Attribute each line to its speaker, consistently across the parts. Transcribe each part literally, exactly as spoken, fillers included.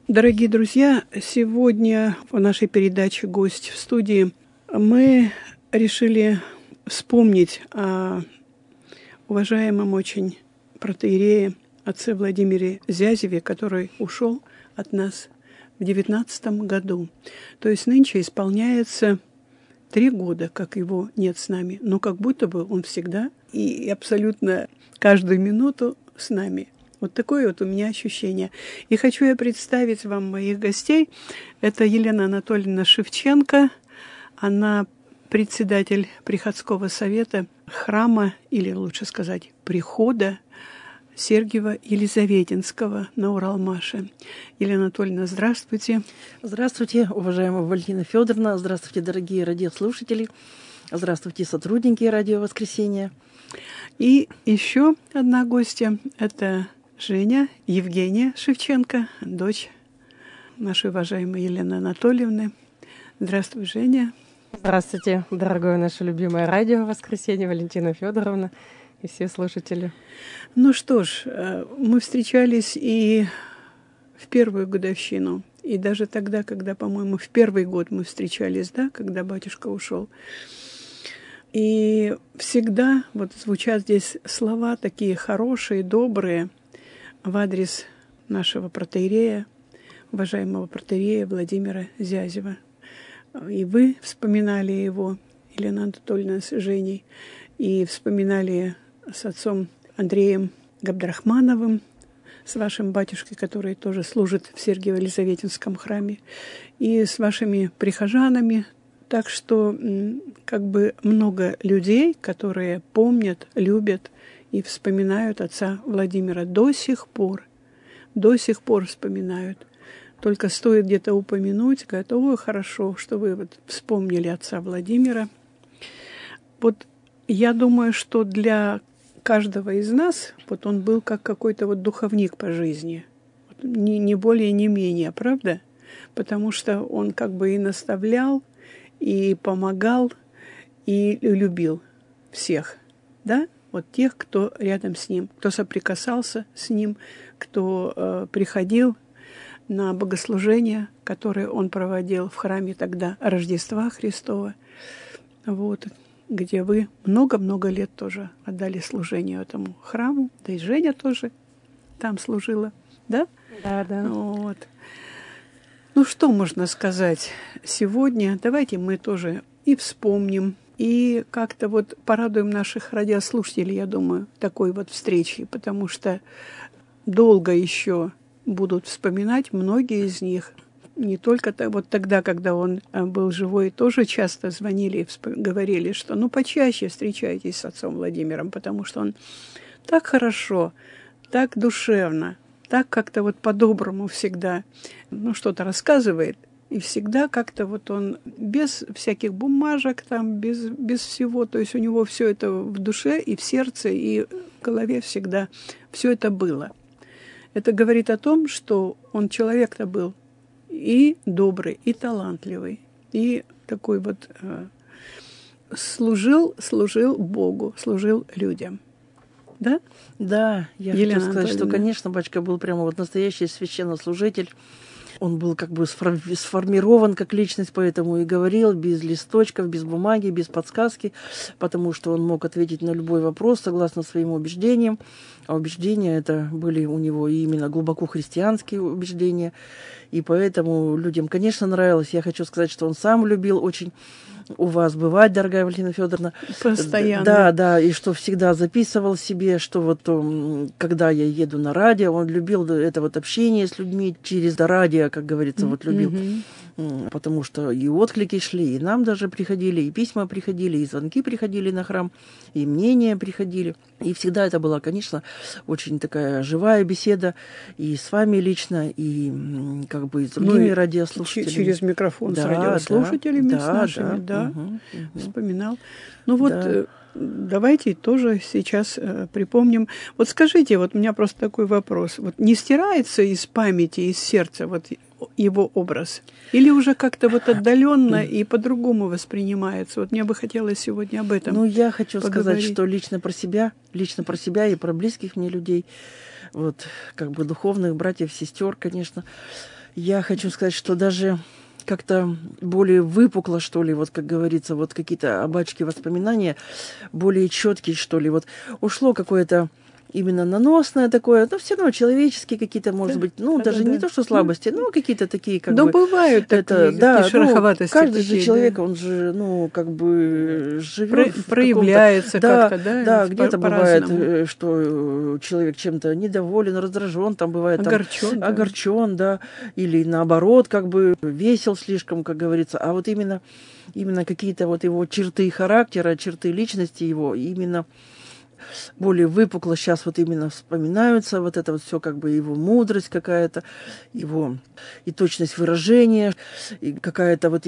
Speaker 1: Дорогие друзья, сегодня в нашей передаче «Гость в студии» мы решили вспомнить о уважаемом очень протоиерее отце Владимире Зязеве, который ушел от нас в девятнадцатом году. То есть нынче исполняется три года, как его нет с нами, но как будто бы он всегда и абсолютно каждую минуту с нами. Вот такое вот у меня ощущение. И хочу я представить вам моих гостей. Это Елена Анатольевна Шевченко. Она председатель приходского совета храма, или лучше сказать, прихода Сергиево-Елизаветинского на Уралмаше. Елена Анатольевна, здравствуйте.
Speaker 2: Здравствуйте, уважаемая Валентина Федоровна. Здравствуйте, дорогие радиослушатели. Здравствуйте, сотрудники Радио Воскресенье.
Speaker 1: И еще одна гостья – это Женя Евгения Шевченко, дочь нашей уважаемой Елены Анатольевны. Здравствуй, Женя.
Speaker 3: Здравствуйте, дорогое наше любимое радио «Воскресенье», Валентина Федоровна и все слушатели.
Speaker 1: Ну что ж, мы встречались и в первую годовщину, и даже тогда, когда, по-моему, в первый год мы встречались, да, когда батюшка ушел. И всегда вот звучат здесь слова такие хорошие, добрые в адрес нашего протоиерея, уважаемого протоиерея Владимира Зязева. И вы вспоминали его, Елена Анатольевна, с Женей, и вспоминали с отцом Андреем Габдрахмановым, с вашим батюшкой, который тоже служит в Сергиево-Елизаветинском храме, и с вашими прихожанами. Так что как бы много людей, которые помнят, любят и вспоминают отца Владимира до сих пор, до сих пор вспоминают. Только стоит где-то упомянуть, говорят: ой, хорошо, что вы вот вспомнили отца Владимира. Вот я думаю, что для каждого из нас вот он был как какой-то вот духовник по жизни, не, не более, не менее, правда? Потому что он как бы и наставлял, и помогал, и любил всех, да? Вот тех, кто рядом с ним, кто соприкасался с ним, кто э, приходил на богослужения, которые он проводил в храме тогда Рождества Христова, вот, где вы много-много лет тоже отдали служению этому храму, да и Женя тоже там служила, да?
Speaker 3: Да, да.
Speaker 1: Вот. Ну, что можно сказать сегодня? Давайте мы тоже и вспомним, и как-то вот порадуем наших радиослушателей, я думаю, такой вот встречей, потому что долго еще будут вспоминать многие из них. Не только то, вот тогда, когда он был живой, тоже часто звонили и всп- говорили, что ну почаще встречайтесь с отцом Владимиром, потому что он так хорошо, так душевно, так как-то вот по-доброму всегда, ну, что-то рассказывает, и всегда как-то вот он без всяких бумажек там, без, без всего, то есть у него все это в душе и в сердце, и в голове всегда все это было. Это говорит о том, что он человек-то был и добрый, и талантливый, и такой вот э, служил, служил Богу, служил людям. Да?
Speaker 2: Да, я
Speaker 1: Елена
Speaker 2: хочу сказать, что,
Speaker 1: Анатольевна.
Speaker 2: конечно, батюшка был прямо вот настоящий священнослужитель. Он был как бы сформирован как личность, поэтому и говорил без листочков, без бумаги, без подсказки, потому что он мог ответить на любой вопрос согласно своим убеждениям. А убеждения это были у него именно глубоко христианские убеждения. И поэтому людям, конечно, нравилось. Я хочу сказать, что он сам любил очень у вас бывать, дорогая Валентина Федоровна.
Speaker 1: Постоянно.
Speaker 2: Да, да, и что всегда записывал себе, что вот когда я еду на радио, он любил это вот общение с людьми через радио, как говорится, вот любил. Mm-hmm. Потому что и отклики шли, и нам даже приходили, и письма приходили, и звонки приходили на храм, и мнения приходили. И всегда это была, конечно, очень такая живая беседа и с вами лично, и как бы и с другими ну, радиослушателями.
Speaker 1: Через микрофон да, с радиослушателями, да, с нашими, да, да угу, угу. Вспоминал. Ну вот да. Давайте тоже сейчас э, припомним. Вот скажите, вот у меня просто такой вопрос. Вот не стирается из памяти, из сердца вот его образ? Или уже как-то вот отдаленно и по-другому воспринимается? Вот мне бы хотелось сегодня об этом
Speaker 2: Ну, я хочу
Speaker 1: поговорить.
Speaker 2: сказать, что лично про себя, лично про себя и про близких мне людей, вот, как бы духовных братьев, сестер, конечно, Я хочу сказать, что даже как-то более выпукло, что ли, вот как говорится, вот какие-то обачки воспоминания, более четкие, что ли, вот ушло какое-то именно наносное такое, но все равно человеческие какие-то, может
Speaker 1: да,
Speaker 2: быть, ну,
Speaker 1: да,
Speaker 2: даже
Speaker 1: да,
Speaker 2: не
Speaker 1: да.
Speaker 2: то, что слабости, ну, какие-то такие, как
Speaker 1: Но
Speaker 2: бы...
Speaker 1: бывают
Speaker 2: это,
Speaker 1: такие,
Speaker 2: да,
Speaker 1: такие шероховатости.
Speaker 2: Ну, каждый
Speaker 1: такие,
Speaker 2: же человек,
Speaker 1: да.
Speaker 2: он же, ну, как бы
Speaker 1: Про,
Speaker 2: живет
Speaker 1: проявляется
Speaker 2: да,
Speaker 1: как-то, да?
Speaker 2: Да, где-то бывает,
Speaker 1: по-разному.
Speaker 2: что человек чем-то недоволен, раздражен, там бывает...
Speaker 1: Огорчен.
Speaker 2: Там, да. Огорчен, да, или наоборот, как бы весел слишком, как говорится, а вот именно, именно какие-то вот его черты характера, черты личности его, именно более выпукло сейчас вот именно вспоминаются, вот это вот все как бы его мудрость какая-то, его и точность выражения, и какая-то вот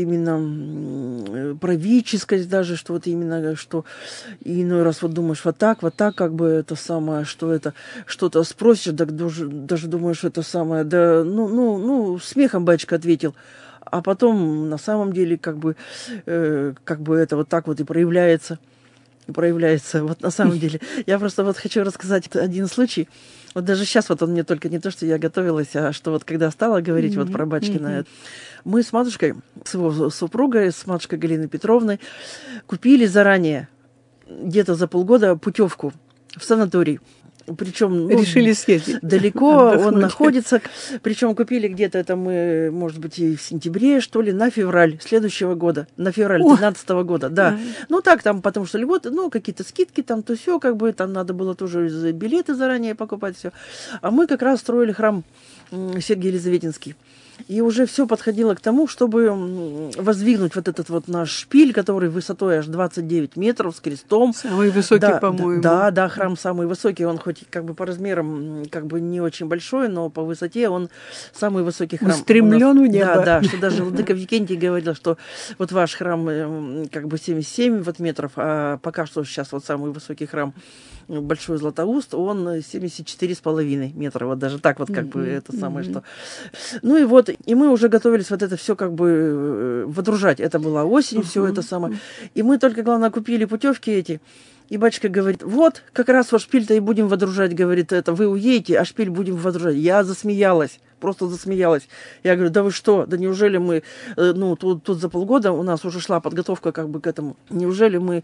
Speaker 2: именно правительскость даже, что вот именно, что и иной раз вот думаешь вот так, вот так, как бы это самое, что это, что-то спросишь, так даже, даже думаешь это самое, да, ну, ну, ну, смехом батюшка ответил. А потом на самом деле как бы, э, как бы это вот так вот и проявляется. проявляется. Вот на самом деле. Я просто вот хочу рассказать один случай. Вот даже сейчас вот он мне только не то, что я готовилась, а что вот когда стала говорить mm-hmm. вот про Бачкина, mm-hmm. мы с матушкой, с его супругой, с матушкой Галиной Петровной купили заранее, где-то за полгода, путевку в санаторий. Причем ну,
Speaker 1: решили съездить.
Speaker 2: Далеко отдохнуть. Он находится. Причем купили где-то это мы, может быть, и в сентябре, что ли, на февраль следующего года. На февраль две тысячи тринадцатого года, да. А. Ну так там, потому что льготы, ну какие-то скидки там, то все, как бы там надо было тоже билеты заранее покупать, все. А мы как раз строили храм Сергий Елизаветинский. И уже все подходило к тому, чтобы воздвигнуть вот этот вот наш шпиль, который высотой аж двадцать девять метров с крестом.
Speaker 1: Самый высокий,
Speaker 2: да,
Speaker 1: по-моему.
Speaker 2: Да, да, храм самый высокий. Он хоть как бы по размерам как бы не очень большой, но по высоте он самый высокий храм.
Speaker 1: Устремлен в небо.
Speaker 2: Да, да, что даже владыка Викентий говорил, что вот ваш храм как бы семьдесят семь вот метров, а пока что сейчас вот самый высокий храм Большой Златоуст, он семьдесят четыре с половиной метра. Вот даже так вот как mm-hmm. бы это самое, mm-hmm. что... Ну и вот, и мы уже готовились вот это все как бы водружать. Это была осень, mm-hmm. все это самое. И мы только, главное, купили путевки эти. И батюшка говорит, вот, как раз вот шпиль-то и будем водружать, говорит, это, вы уедете, а шпиль будем водружать. Я засмеялась, просто засмеялась. Я говорю, да вы что, да неужели мы, ну, тут, тут за полгода у нас уже шла подготовка как бы к этому. Неужели мы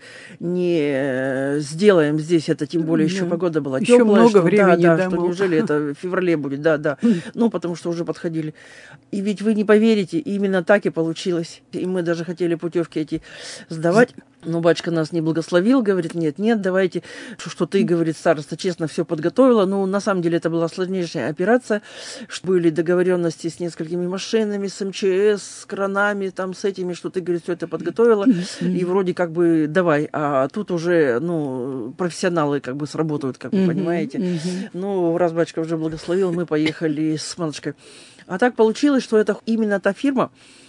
Speaker 2: не сделаем здесь это, тем более еще погода была
Speaker 1: еще
Speaker 2: теплая.
Speaker 1: Много
Speaker 2: что,
Speaker 1: времени,
Speaker 2: да, да,
Speaker 1: да,
Speaker 2: что
Speaker 1: мол.
Speaker 2: неужели это в феврале будет, да, да. Ну, потому что уже подходили. И ведь вы не поверите, именно так и получилось. И мы даже хотели путевки эти сдавать. Но батюшка нас не благословил, говорит, нет, нет, давайте, что, что ты, говорит, староста, честно все подготовила. Ну, на самом деле это была сложнейшая операция. Были договоренности с несколькими машинами, с МЧС, с кранами, там, с этими, что ты, говорит, все это подготовила. И вроде как бы давай. А тут уже, ну, профессионалы как бы сработают, как вы понимаете. Ну, раз батюшка уже благословил, мы поехали с матушкой. А так получилось, что это именно та фирма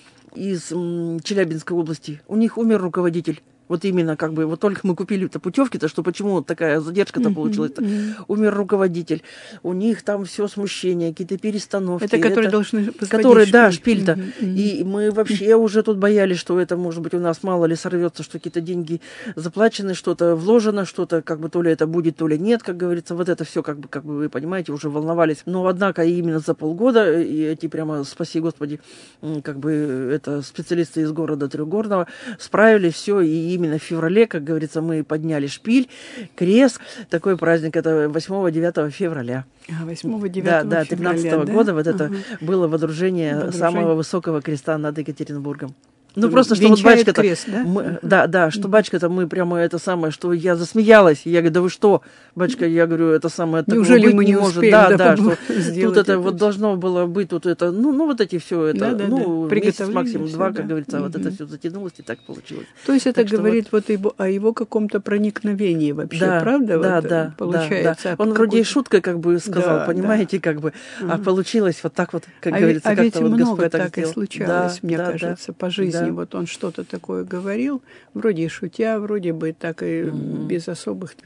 Speaker 2: из м, Челябинской области. У них умер руководитель. Вот именно, как бы, вот только мы купили-то путевки-то, что почему такая задержка-то mm-hmm, получилась-то. Mm-hmm. Умер руководитель. У них там все смущения, какие-то перестановки.
Speaker 1: Это которые это, должны
Speaker 2: которые,
Speaker 1: шпиль.
Speaker 2: Да, шпиль-то.
Speaker 1: Mm-hmm, mm-hmm.
Speaker 2: И мы вообще mm-hmm. уже тут боялись, что это, может быть, у нас мало ли сорвется, что какие-то деньги заплачены, что-то вложено, что-то, как бы, то ли это будет, то ли нет, как говорится. Вот это все, как бы, как бы вы понимаете, уже волновались. Но, однако, именно за полгода, и эти прямо, спаси Господи, как бы, это специалисты из города Трехгорного, справились все, и именно в феврале, как говорится, мы подняли шпиль, крест. Такой праздник, это восьмого-девятого февраля.
Speaker 1: А, восьмого-девятого
Speaker 2: да, да, тринадцатого
Speaker 1: да?
Speaker 2: года вот это
Speaker 1: ага.
Speaker 2: было водружение,
Speaker 1: водружение
Speaker 2: самого высокого креста над Екатеринбургом. Ну, просто, что вот батюшка-то...
Speaker 1: Крест, да?
Speaker 2: Мы, да, да, что батюшка-то мы прямо это самое, что я засмеялась. Я говорю, да вы что, батюшка, я говорю, это самое...
Speaker 1: Неужели мы не
Speaker 2: может.
Speaker 1: успеем,
Speaker 2: да,
Speaker 1: да,
Speaker 2: да, что тут это
Speaker 1: это
Speaker 2: вот должно было быть, тут это, ну, ну вот эти все это,
Speaker 1: да, да,
Speaker 2: ну,
Speaker 1: да.
Speaker 2: месяц, максимум
Speaker 1: все,
Speaker 2: два,
Speaker 1: да.
Speaker 2: как говорится,
Speaker 1: угу.
Speaker 2: вот это все затянулось, и так получилось.
Speaker 1: То есть это
Speaker 2: так
Speaker 1: говорит вот, вот его, о его каком-то проникновении вообще,
Speaker 2: да,
Speaker 1: правда?
Speaker 2: Да,
Speaker 1: вот,
Speaker 2: да,
Speaker 1: получается.
Speaker 2: да, да. Он вроде и шуткой как бы сказал, да, понимаете, да. как бы, угу. а получилось вот так вот, как
Speaker 1: а
Speaker 2: говорится,
Speaker 1: а
Speaker 2: как-то
Speaker 1: ведь
Speaker 2: вот
Speaker 1: много
Speaker 2: Господь так
Speaker 1: так
Speaker 2: сделал.
Speaker 1: и случалось,
Speaker 2: да,
Speaker 1: мне
Speaker 2: да,
Speaker 1: кажется,
Speaker 2: да,
Speaker 1: по жизни.
Speaker 2: Да.
Speaker 1: Вот он что-то такое говорил, вроде и шутя, вроде бы так и mm-hmm. без особых,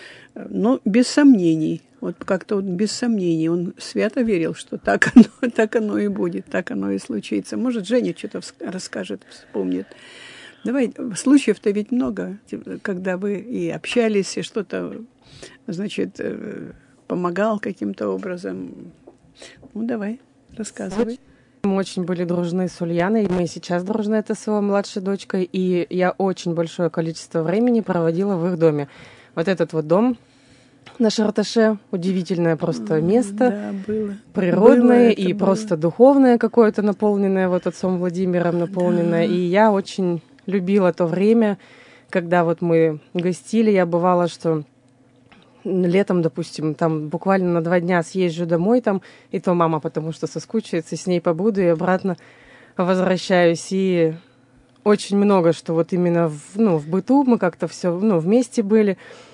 Speaker 1: но без сомнений. Вот как-то он без сомнений, он свято верил, что так оно, так оно и будет, так оно и случится. Может, Женя что-то расскажет, вспомнит. Давай, случаев-то ведь много, когда вы и общались, и что-то, значит, помогал каким-то образом. Ну, давай, рассказывай.
Speaker 3: Мы очень были дружны с Ульяной, мы и сейчас дружны, это с его младшей дочкой, и я очень большое количество времени проводила в их доме. Вот этот вот дом на Шарташе, удивительное просто место,
Speaker 1: да, было.
Speaker 3: Природное
Speaker 1: было,
Speaker 3: и
Speaker 1: было.
Speaker 3: просто духовное какое-то, наполненное вот отцом Владимиром, наполненное. Да. И я очень любила то время, когда вот мы гостили, я бывала, что летом, допустим, там буквально на два дня съезжу домой, там, и то мама, потому что соскучится, с ней побуду и обратно возвращаюсь. И очень много, что вот именно в, ну, в быту мы как-то все ну, вместе были.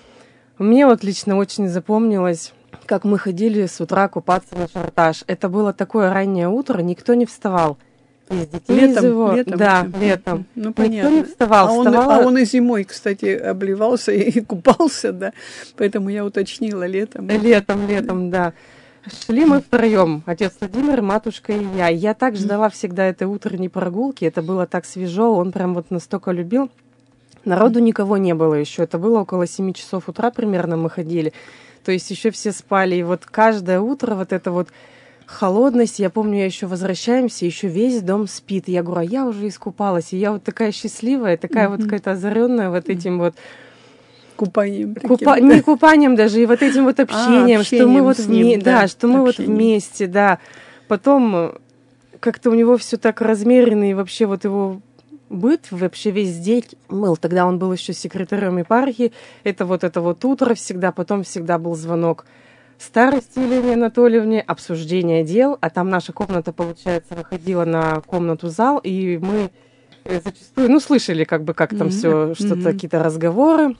Speaker 3: Мне вот лично очень запомнилось, как мы ходили с утра купаться на Шарташ. Это было такое раннее утро, никто не вставал. Из детей
Speaker 1: летом,
Speaker 3: из его...
Speaker 1: летом,
Speaker 3: да, летом.
Speaker 1: Ну,
Speaker 3: никто
Speaker 1: понятно.
Speaker 3: не вставал.
Speaker 1: А он,
Speaker 3: Вставала...
Speaker 1: а он и зимой, кстати, обливался и купался, да. Поэтому я уточнила летом.
Speaker 3: Летом, летом, да. Шли мы втроем, отец Владимир, матушка и я. Я так ждала всегда этой утренней прогулки, это было так свежо, он прям вот настолько любил. Народу никого не было еще, это было около семи часов утра примерно мы ходили. То есть еще все спали, и вот каждое утро вот это вот холодность, я помню, я еще возвращаемся, еще весь дом спит. Я говорю, а я уже искупалась, и я вот такая счастливая, такая mm-hmm. вот какая-то озаренная вот этим вот
Speaker 1: купанием.
Speaker 3: Купа... Не купанием даже, и вот этим вот общением, а, общением что мы вот вме... да, да, что мы вот вместе, да. Потом как-то у него все так размеренно, и вообще вот его быт вообще весь день был. Тогда он был еще секретарем епархии. Это вот это вот утро всегда, потом всегда был звонок старости Елене Анатольевне, обсуждение дел, а там наша комната, получается, выходила на комнату-зал, и мы зачастую, ну, слышали, как бы, как там mm-hmm. все, что-то, mm-hmm. какие-то разговоры.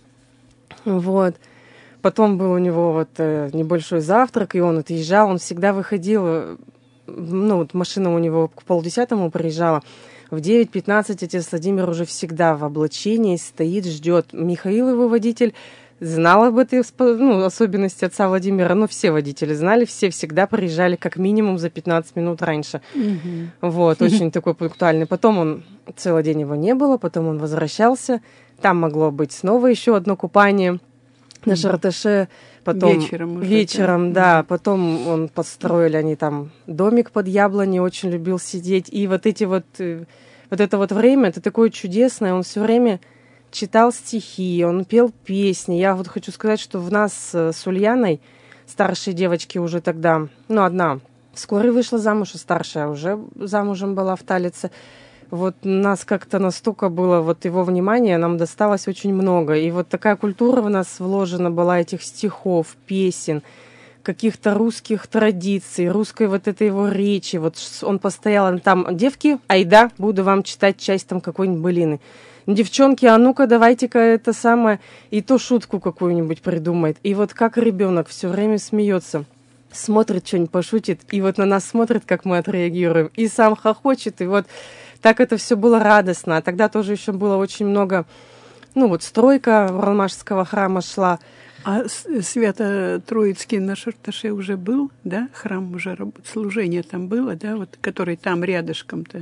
Speaker 3: Вот. Потом был у него вот э, небольшой завтрак, и он отъезжал, он всегда выходил, ну, вот машина у него к полдесятому приезжала, в девять пятнадцать отец Владимир уже всегда в облачении стоит, ждет. Михаил, его водитель, знал об этой ну, особенности отца Владимира, но все водители знали, все всегда приезжали как минимум за пятнадцать минут раньше. Mm-hmm. Вот, очень такой пунктуальный. Потом он, целый день его не было, потом он возвращался. Там могло быть снова еще одно купание mm-hmm. на Шарташе. Потом,
Speaker 1: вечером уже.
Speaker 3: Вечером, да. да. Потом он построили, они там домик под яблони, очень любил сидеть. И вот эти вот, вот это вот время, это такое чудесное, он все время читал стихи, он пел песни. Я вот хочу сказать, что в нас с Ульяной, старшей девочки уже тогда, ну, одна вскоре вышла замуж, а старшая уже замужем была в Талице. Вот нас как-то настолько было, вот его внимание нам досталось очень много. И вот такая культура в нас вложена была этих стихов, песен, каких-то русских традиций, русской вот этой его речи. Вот он постоянно там, девки, айда, буду вам читать часть там какой-нибудь былины. Девчонки, а ну-ка, давайте-ка это самое, и то шутку какую-нибудь придумает. И вот как ребенок все время смеется, смотрит что-нибудь, пошутит, и вот на нас смотрит, как мы отреагируем, и сам хохочет, и вот так это все было радостно. А тогда тоже еще было очень много, ну вот стройка Уралмашского храма шла.
Speaker 1: А Свято-Троицкий на Шарташе уже был, да? Храм уже, служение там было, да? Вот, который там рядышком-то.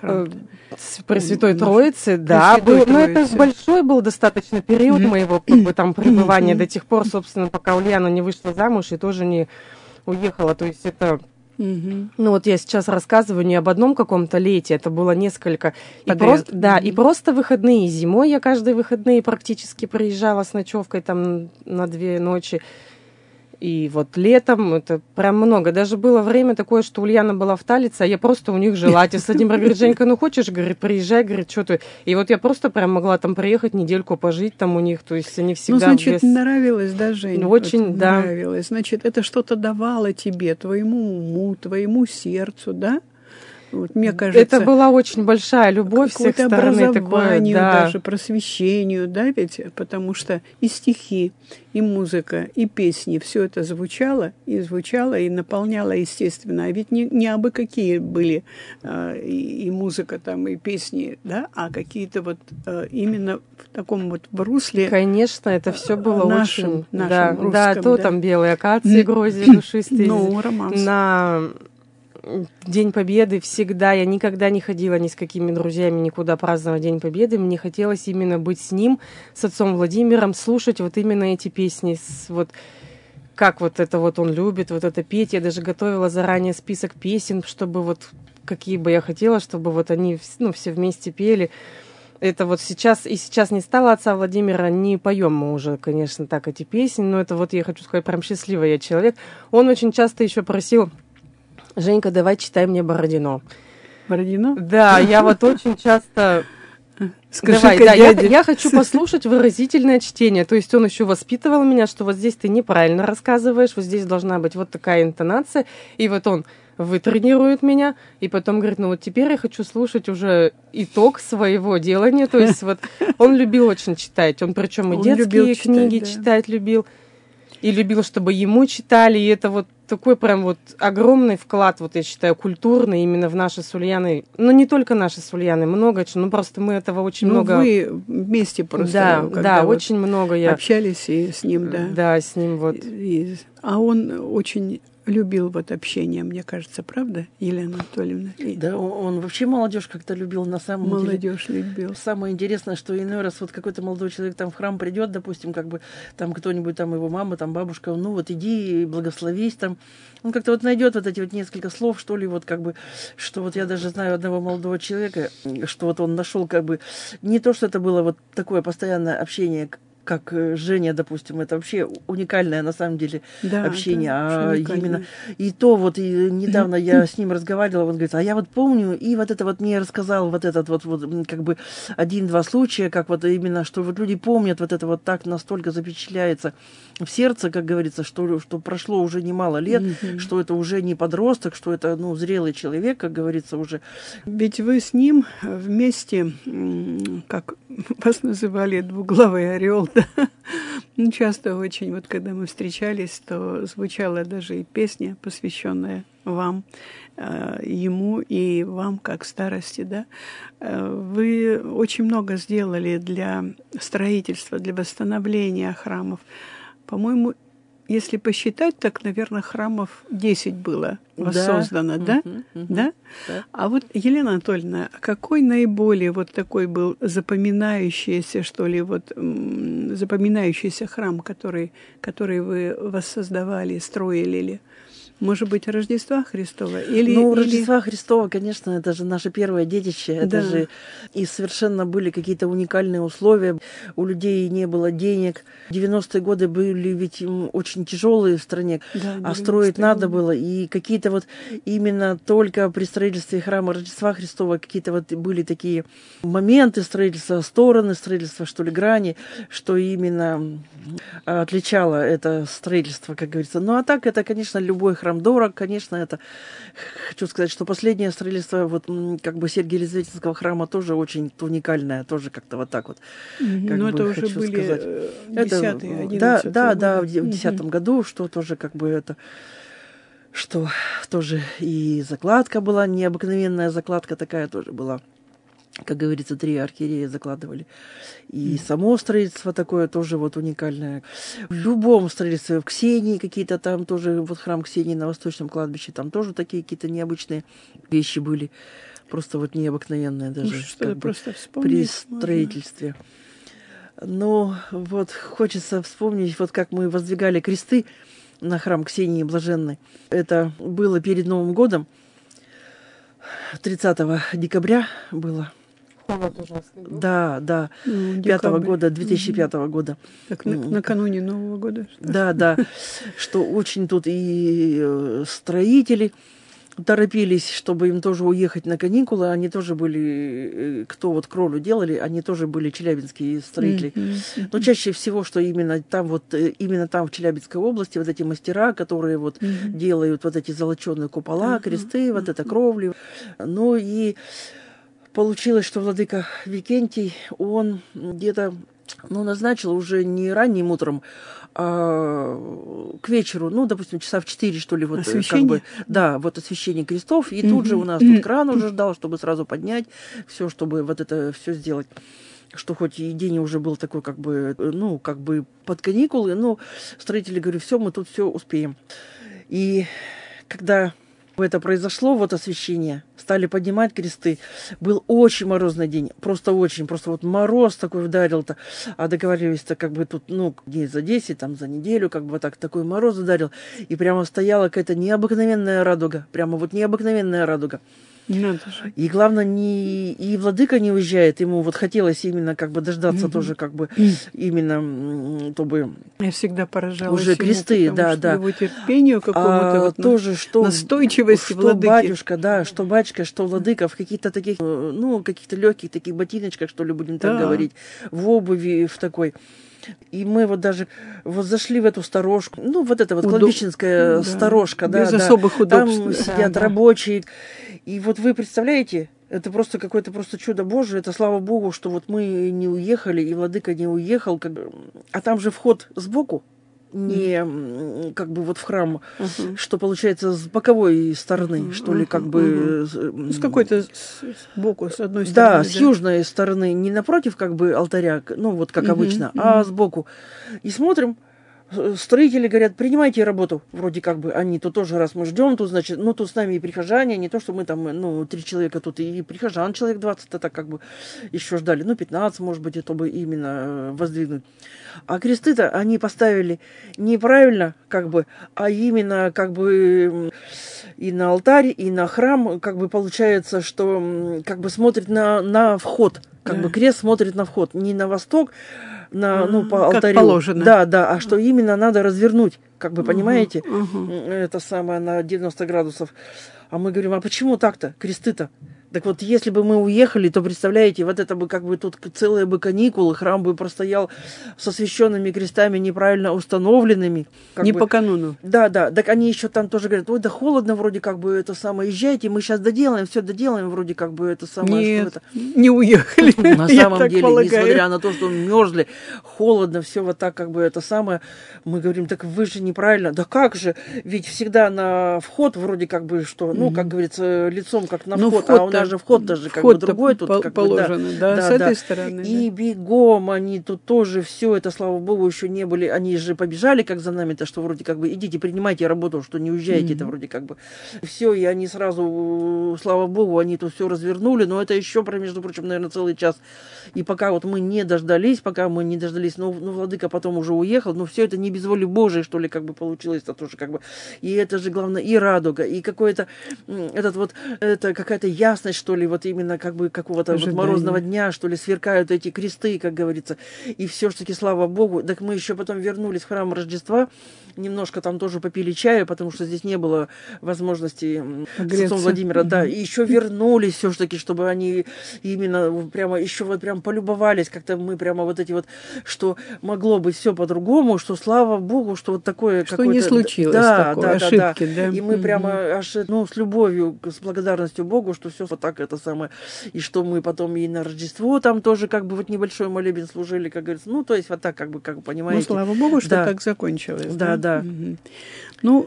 Speaker 3: Пресвятой Троицы, да, был, но это большой был достаточно период mm-hmm. моего как бы, там пребывания mm-hmm. до тех пор, собственно, пока Ульяна не вышла замуж и тоже не уехала, то есть это, mm-hmm. ну вот я сейчас рассказываю не об одном каком-то лете, это было несколько, и просто, да, mm-hmm. и просто выходные, зимой я каждые выходные практически приезжала с ночевкой там на две ночи. И вот летом это прям много. Даже было время такое, что Ульяна была в Талице, а я просто у них жила. Отец Владимир говорит, Женька, ну хочешь, говорит, приезжай, говорит, что ты. И вот я просто прям могла там приехать, недельку пожить там у них. То есть они всегда...
Speaker 1: Ну, значит,
Speaker 3: без...
Speaker 1: нравилось, да, Женя?
Speaker 3: Очень, вот, да.
Speaker 1: Нравилось. Значит, это что-то давало тебе, твоему уму, твоему сердцу, да? Вот, мне кажется,
Speaker 3: это была очень большая любовь с их стороны,
Speaker 1: образованию,
Speaker 3: такое, да.
Speaker 1: даже просвещению, да, ведь, потому что и стихи, и музыка, и песни, все это звучало, и звучало, и наполняло, естественно. А ведь не, не абы какие были э, и, и музыка там, и песни, да, а какие-то вот э, именно в таком вот в русле.
Speaker 3: Конечно, это все было
Speaker 1: нашим,
Speaker 3: очень,
Speaker 1: нашим
Speaker 3: да,
Speaker 1: русском,
Speaker 3: да, то
Speaker 1: да.
Speaker 3: там белые акации, грози душистые,
Speaker 1: ну, романс.
Speaker 3: На День Победы всегда, я никогда не ходила ни с какими друзьями никуда праздновать День Победы, мне хотелось именно быть с ним, с отцом Владимиром, слушать вот именно эти песни, вот как вот это вот он любит, вот это петь. Я даже готовила заранее список песен, чтобы вот какие бы я хотела, чтобы вот они, ну, все вместе пели. Это вот сейчас, и сейчас не стало отца Владимира, не поем мы уже, конечно, так эти песни, но это вот, я хочу сказать, прям счастливый я человек. Он очень часто еще просил: Женька, давай читай мне Бородино.
Speaker 1: Бородино?
Speaker 3: Да, я вот очень часто...
Speaker 1: Скажи,
Speaker 3: давай, да, я, я хочу послушать выразительное чтение. То есть он еще воспитывал меня, что вот здесь ты неправильно рассказываешь, вот здесь должна быть вот такая интонация. И вот он вытренирует меня, и потом говорит: ну вот теперь я хочу слушать уже итог своего делания. То есть вот он любил очень читать. Он причем и детские книги читать любил. И любил, чтобы ему читали. И это вот такой прям вот огромный вклад, вот я считаю, культурный именно в наши с Ульяной. Ну, не только наши с Ульяной, много чего. Ну, просто мы этого очень
Speaker 1: ну,
Speaker 3: много...
Speaker 1: вы вместе просто...
Speaker 3: Да, да, вот очень много я...
Speaker 1: Общались и с ним, да.
Speaker 3: Да, с ним вот.
Speaker 1: И, а он очень... любил вот общение, мне кажется, правда, Елена Анатольевна?
Speaker 2: Да, он, он вообще молодежь как-то любил, на самом деле.
Speaker 1: Молодежь любил.
Speaker 2: Самое интересное, что иной раз вот какой-то молодой человек там в храм придет, допустим, как бы там кто-нибудь, там его мама, там бабушка, ну вот иди и благословись там. Он как-то вот найдет вот эти вот несколько слов, что ли, вот как бы, что вот я даже знаю одного молодого человека, что вот он нашел как бы, не то, что это было вот такое постоянное общение, как Женя, допустим, это вообще уникальное на самом деле
Speaker 1: да,
Speaker 2: общение,
Speaker 1: да,
Speaker 2: а именно и то вот и недавно я с ним разговаривала, он говорит: а я вот помню, и вот это вот мне рассказал вот этот вот, вот как бы один-два случая, как вот именно, что вот люди помнят, вот это вот так настолько запечатляется в сердце, как говорится, что, что прошло уже немало лет, mm-hmm. что это уже не подросток, что это, ну, зрелый человек, как говорится, уже.
Speaker 1: Ведь вы с ним вместе, как вас называли, двуглавый орел, да? Ну, часто очень, вот когда мы встречались, то звучала даже и песня, посвященная вам, ему и вам как старости, да? Вы очень много сделали для строительства, для восстановления храмов. По-моему, если посчитать, так, наверное, храмов десять было воссоздано, да?
Speaker 2: Да? Угу, угу.
Speaker 1: Да?
Speaker 2: Да.
Speaker 1: А вот, Елена Анатольевна, какой наиболее вот такой был запоминающийся, что ли, вот запоминающийся храм, который, который вы воссоздавали, строили ли? Может быть, Рождества Христова? Или,
Speaker 2: ну,
Speaker 1: или...
Speaker 2: Рождества Христова, конечно, это же наше первое детище. Это
Speaker 1: да.
Speaker 2: же и совершенно были какие-то уникальные условия. У людей не было денег. девяностые годы были ведь очень тяжелые в стране, да, а строить надо было. И какие-то вот именно только при строительстве храма Рождества Христова какие-то вот были такие моменты строительства, стороны строительства, что ли, грани, что именно отличало это строительство, как говорится. Ну, а так это, конечно, любой храм дорог, конечно, это, хочу сказать, что последнее строительство вот как бы Сергия-Елизаветинского храма тоже очень уникальное, тоже как-то вот так вот.
Speaker 1: Mm-hmm. Ну, это уже были десятые, одиннадцатые
Speaker 2: Да, да, да, в
Speaker 1: mm-hmm.
Speaker 2: десятом году, что тоже как бы это, что тоже и закладка была, необыкновенная закладка такая тоже была. Как говорится, три архиерея закладывали. И mm. само строительство такое тоже вот уникальное. В любом строительстве, в Ксении какие-то там тоже, вот храм Ксении на Восточном кладбище, там тоже такие какие-то необычные вещи были. Просто вот необыкновенные даже.
Speaker 1: Ну, что просто
Speaker 2: при строительстве. Можно. Но вот хочется вспомнить, вот как мы воздвигали кресты на храм Ксении Блаженной. Это было перед Новым годом. тридцатого декабря было. Да, да,
Speaker 1: ну,
Speaker 2: пятого года, две тысячи пятого года.
Speaker 1: Так, на, накануне Нового года.
Speaker 2: Да, да, что очень тут и строители торопились, чтобы им тоже уехать на каникулы. Они тоже были, кто вот кровлю делали, они тоже были челябинские строители. Mm-hmm. Но чаще всего, что именно там вот, именно там в Челябинской области вот эти мастера, которые вот mm-hmm. делают вот эти золоченые купола, mm-hmm. кресты, mm-hmm. вот это кровли. Ну и получилось, что владыка Викентий, он где-то, ну, назначил уже не ранним утром, а к вечеру, ну, допустим, часа в четыре, что ли, вот как бы, да, вот освящение крестов, и mm-hmm. тут же у нас тут кран уже ждал, чтобы сразу поднять все, чтобы вот это все сделать. Что хоть и день уже был такой, как бы, ну, как бы под каникулы, но строители говорят: все, мы тут все успеем. И когда это произошло, вот освещение, стали поднимать кресты. Был очень морозный день, просто очень, просто вот мороз такой ударил-то, а договаривались-то как бы тут, ну, дней за десять, там, за неделю, как бы так, такой мороз ударил, и прямо стояла какая-то необыкновенная радуга, прямо вот необыкновенная радуга. И главное, не, и владыка не уезжает, ему вот хотелось именно как бы дождаться mm-hmm. тоже как бы mm-hmm. именно, чтобы...
Speaker 1: Я всегда поражалась
Speaker 2: уже кресты,
Speaker 1: ему,
Speaker 2: да, да.
Speaker 1: Его терпению какому-то,
Speaker 2: а,
Speaker 1: вот,
Speaker 2: тоже, что,
Speaker 1: настойчивости
Speaker 2: что
Speaker 1: владыки.
Speaker 2: батюшка, да, что батюшка, что владыка в каких-то таких, ну, каких-то легких таких ботиночках, что ли, будем так да. говорить, в обуви, в такой... И мы вот даже вот зашли в эту сторожку, ну, вот эта вот Удоб... кладбищенская да. сторожка, да,
Speaker 1: без
Speaker 2: да.
Speaker 1: особых удобств.
Speaker 2: Там
Speaker 1: да,
Speaker 2: сидят
Speaker 1: да.
Speaker 2: рабочие. И вот вы представляете, это просто какое-то просто чудо Божие, это слава Богу, что вот мы не уехали, и владыка не уехал, как... а там же вход сбоку, не mm. как бы вот в храм, uh-huh. что получается с боковой стороны, uh-huh. что ли, как uh-huh. бы...
Speaker 1: Uh-huh. С какой-то сбоку, с одной стороны.
Speaker 2: Да,
Speaker 1: да,
Speaker 2: с южной стороны, не напротив как бы алтаря, ну вот как uh-huh. обычно, uh-huh. а сбоку. И смотрим, строители говорят, принимайте работу, вроде как бы, они тут тоже, раз мы ждем, тут, значит, ну, тут с нами и прихожане, не то, что мы там, ну, три человека тут, и прихожан человек двадцать, это как бы еще ждали, ну, пятнадцать, может быть, это бы именно воздвигнуть. А кресты-то они поставили неправильно, как бы, а именно, как бы, и на алтарь, и на храм, как бы, получается, что, как бы, смотрит на, на вход, как да. бы, крест смотрит на вход, не на восток, на, ну, по алтарю.
Speaker 1: Как положено.
Speaker 2: Да, да, а что именно надо развернуть, как бы, понимаете,
Speaker 1: uh-huh, uh-huh.
Speaker 2: это самое на девяносто градусов. А мы говорим, а почему так-то, кресты-то? Так вот, если бы мы уехали, то, представляете, вот это бы как бы тут целые бы каникулы, храм бы простоял с освященными крестами неправильно установленными.
Speaker 1: Не
Speaker 2: бы.
Speaker 1: по канону.
Speaker 2: Да, да, так они еще там тоже говорят, ой, да холодно вроде как бы это самое, езжайте, мы сейчас доделаем, все доделаем, вроде как бы это самое.
Speaker 1: Нет,
Speaker 2: что это...
Speaker 1: не уехали.
Speaker 2: На самом деле, несмотря на то, что мерзли, холодно, все вот так как бы это самое, мы говорим, так вы же неправильно, да как же, ведь всегда на вход вроде как бы что, ну, как говорится, лицом как на вход, а у нас же вход даже как бы другой тут
Speaker 1: по-
Speaker 2: как
Speaker 1: положено,
Speaker 2: бы,
Speaker 1: да,
Speaker 2: да,
Speaker 1: с
Speaker 2: да,
Speaker 1: этой
Speaker 2: да.
Speaker 1: стороны.
Speaker 2: И
Speaker 1: да.
Speaker 2: бегом они тут тоже все это, слава богу, еще не были, они же побежали как за нами-то, что вроде как бы идите, принимайте работу, что не уезжайте, это mm-hmm. вроде как бы все, и они сразу, слава богу, они тут все развернули, но это еще, между прочим, наверное, целый час. И пока вот мы не дождались, пока мы не дождались, ну, ну владыка потом уже уехал, но все это не без воли Божией, что ли, как бы получилось-то тоже как бы. И это же главное и радуга, и какой-то этот вот, это какая-то ясность, что ли, вот именно как бы какого-то вот морозного дня, что ли, сверкают эти кресты, как говорится. И все-таки, слава Богу, так мы еще потом вернулись в храм Рождества, немножко там тоже попили чаю, потому что здесь не было возможности с отцом Владимира, mm-hmm. да, и еще вернулись все-таки, чтобы они именно прямо еще вот прям полюбовались, как-то мы прямо вот эти вот, что могло быть все по-другому, что слава Богу, что вот такое
Speaker 1: что не случилось
Speaker 2: да,
Speaker 1: такой
Speaker 2: да,
Speaker 1: ошибки,
Speaker 2: да,
Speaker 1: да.
Speaker 2: И мы
Speaker 1: mm-hmm.
Speaker 2: прямо аж, ну, с любовью, с благодарностью Богу, что все вот так это самое, и что мы потом и на Рождество там тоже как бы вот небольшой молебен служили, как говорится, ну, то есть вот так как бы, как бы понимаете.
Speaker 1: Ну, слава Богу, что
Speaker 2: да.
Speaker 1: так закончилось.
Speaker 2: Да, да. да.
Speaker 1: Угу. Ну,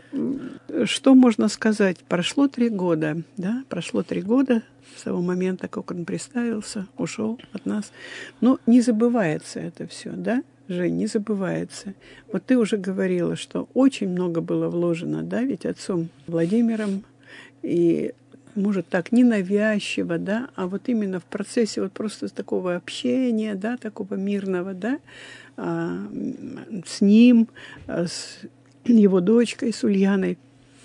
Speaker 1: что можно сказать? Прошло три года, да, прошло три года с того момента, как он представился, ушел от нас. Но не забывается это все, да, Жень, не забывается. Вот ты уже говорила, что очень много было вложено, да, ведь отцом Владимиром, и может так ненавязчиво, да, а вот именно в процессе вот просто такого общения, да, такого мирного, да, а, с ним, с его дочкой, с Ульяной.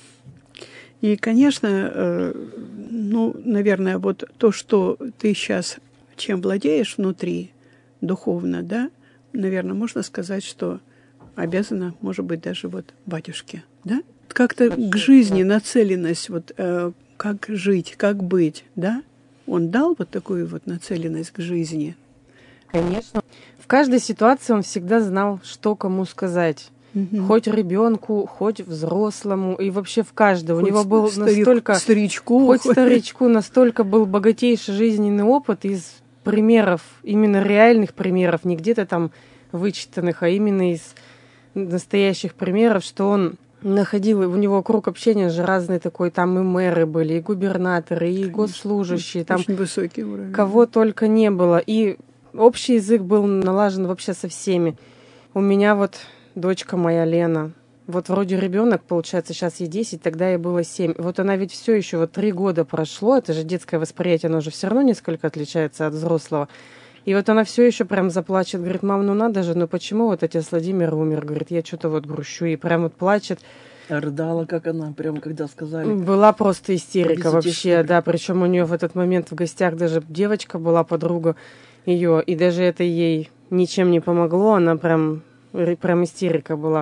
Speaker 1: И, конечно, э, ну, наверное, вот то, что ты сейчас чем владеешь внутри, духовно, да, наверное, можно сказать, что обязана, может быть, даже вот батюшке, да, как-то к жизни нацеленность, вот э, как жить, как быть, да? Он дал вот такую вот нацеленность к жизни?
Speaker 3: Конечно. В каждой ситуации он всегда знал, что кому сказать. Угу. Хоть ребенку, хоть взрослому, и вообще в каждом. У него был старик, настолько...
Speaker 1: Старичку.
Speaker 3: Хоть старичку настолько был богатейший жизненный опыт из примеров, именно реальных примеров, не где-то там вычитанных, а именно из настоящих примеров, что он находил, у него круг общения же разный такой, там и мэры были, и губернаторы, и госслужащие, там
Speaker 1: очень высокий уровень.
Speaker 3: Кого только не было. И общий язык был налажен вообще со всеми. У меня вот дочка моя Лена, вот вроде ребенок, получается, сейчас ей десять, тогда ей было семь. Вот она ведь все еще, вот три года прошло, это же детское восприятие, оно же все равно несколько отличается от взрослого. И вот она все еще прям заплачет, говорит, мам, ну надо же, ну почему вот отец Владимир умер? Говорит, я что-то вот грущу, и прям вот плачет.
Speaker 2: Рыдала, как она, прямо когда сказали.
Speaker 3: Была просто истерика вообще, да. Причем у нее в этот момент в гостях даже девочка была, подруга ее, и даже это ей ничем не помогло, она прям, прям истерика была.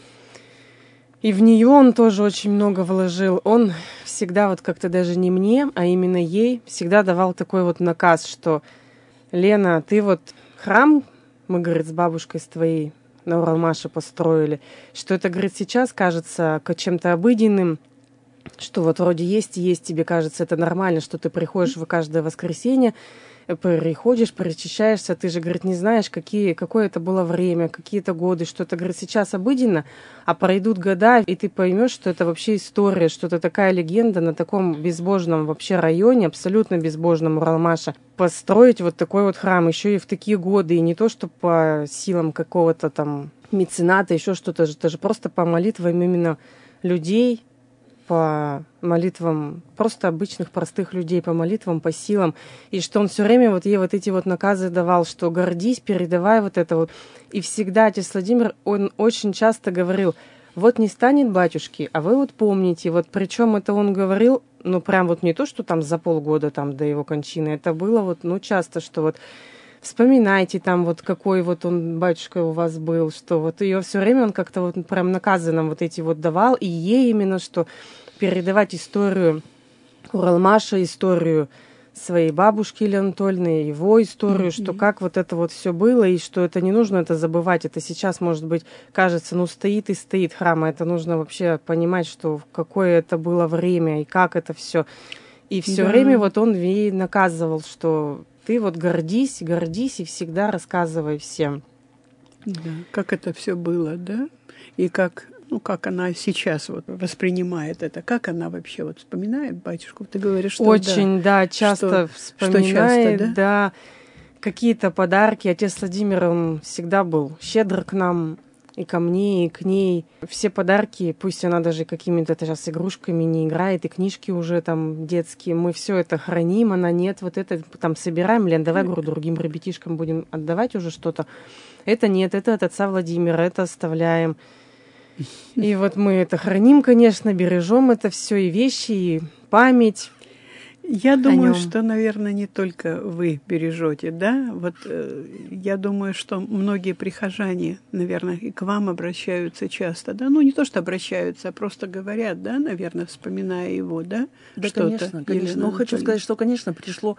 Speaker 3: И в нее он тоже очень много вложил. Он всегда вот как-то даже не мне, а именно ей всегда давал такой вот наказ, что Лена, ты вот храм, мы, говорит, с бабушкой с твоей на Уралмаше построили, что это, говорит, сейчас кажется чем-то обыденным, что вот вроде есть и есть, тебе кажется это нормально, что ты приходишь в каждое воскресенье, приходишь, причащаешься, ты же, говорит, не знаешь, какие, какое это было время, какие-то годы, что это, говорит, сейчас обыденно, а пройдут года, и ты поймешь, что это вообще история, что это такая легенда на таком безбожном вообще районе, абсолютно безбожном Уралмаше, построить вот такой вот храм, еще и в такие годы, и не то, что по силам какого-то там мецената, еще что-то, это же просто по молитвам именно людей, по молитвам просто обычных простых людей, по молитвам, по силам, и что он все время вот ей вот эти вот наказы давал, что гордись, передавай вот это вот. И всегда отец Владимир, он очень часто говорил, вот не станет батюшки, а вы вот помните, вот причем это он говорил, ну прям вот не то, что там за полгода там до его кончины, это было вот, ну часто, что вот вспоминайте там вот какой вот он батюшка у вас был, что вот ее все время он как-то вот прям наказы нам вот эти вот давал, и ей именно, что передавать историю Уралмаша, историю своей бабушки Елены Анатольевны, его историю, mm-hmm. что как вот это вот все было, и что это не нужно это забывать, это сейчас, может быть, кажется, ну стоит и стоит храм, а это нужно вообще понимать, что какое это было время, и как это все. И все да. время вот он ей наказывал, что ты вот гордись, гордись и всегда рассказывай всем.
Speaker 1: Да, как это все было, да? И как, ну, как она сейчас вот воспринимает это, как она вообще вот вспоминает батюшку? Ты говоришь, что
Speaker 3: очень, да,
Speaker 1: да
Speaker 3: часто
Speaker 1: что,
Speaker 3: вспоминает,
Speaker 1: что часто, да?
Speaker 3: да, какие-то подарки. Отец Владимир, он всегда был щедр к нам, и ко мне, и к ней. Все подарки, пусть она даже какими-то сейчас игрушками не играет, и книжки уже там детские, мы все это храним, она нет, вот это там собираем, Лен, давай, говорю, другим ребятишкам будем отдавать уже что-то. Это нет, это от отца Владимира, это оставляем. И вот мы это храним, конечно, бережем это все, и вещи, и память.
Speaker 1: Я думаю, что, наверное, не только вы бережете, да? Вот э, я думаю, что многие прихожане, наверное, и к вам обращаются часто, да? Ну, не то, что обращаются, а просто говорят, да, наверное, вспоминая его, да?
Speaker 2: Да,
Speaker 1: что-то.
Speaker 2: конечно, конечно. Ну, хочу сказать, что, конечно, пришло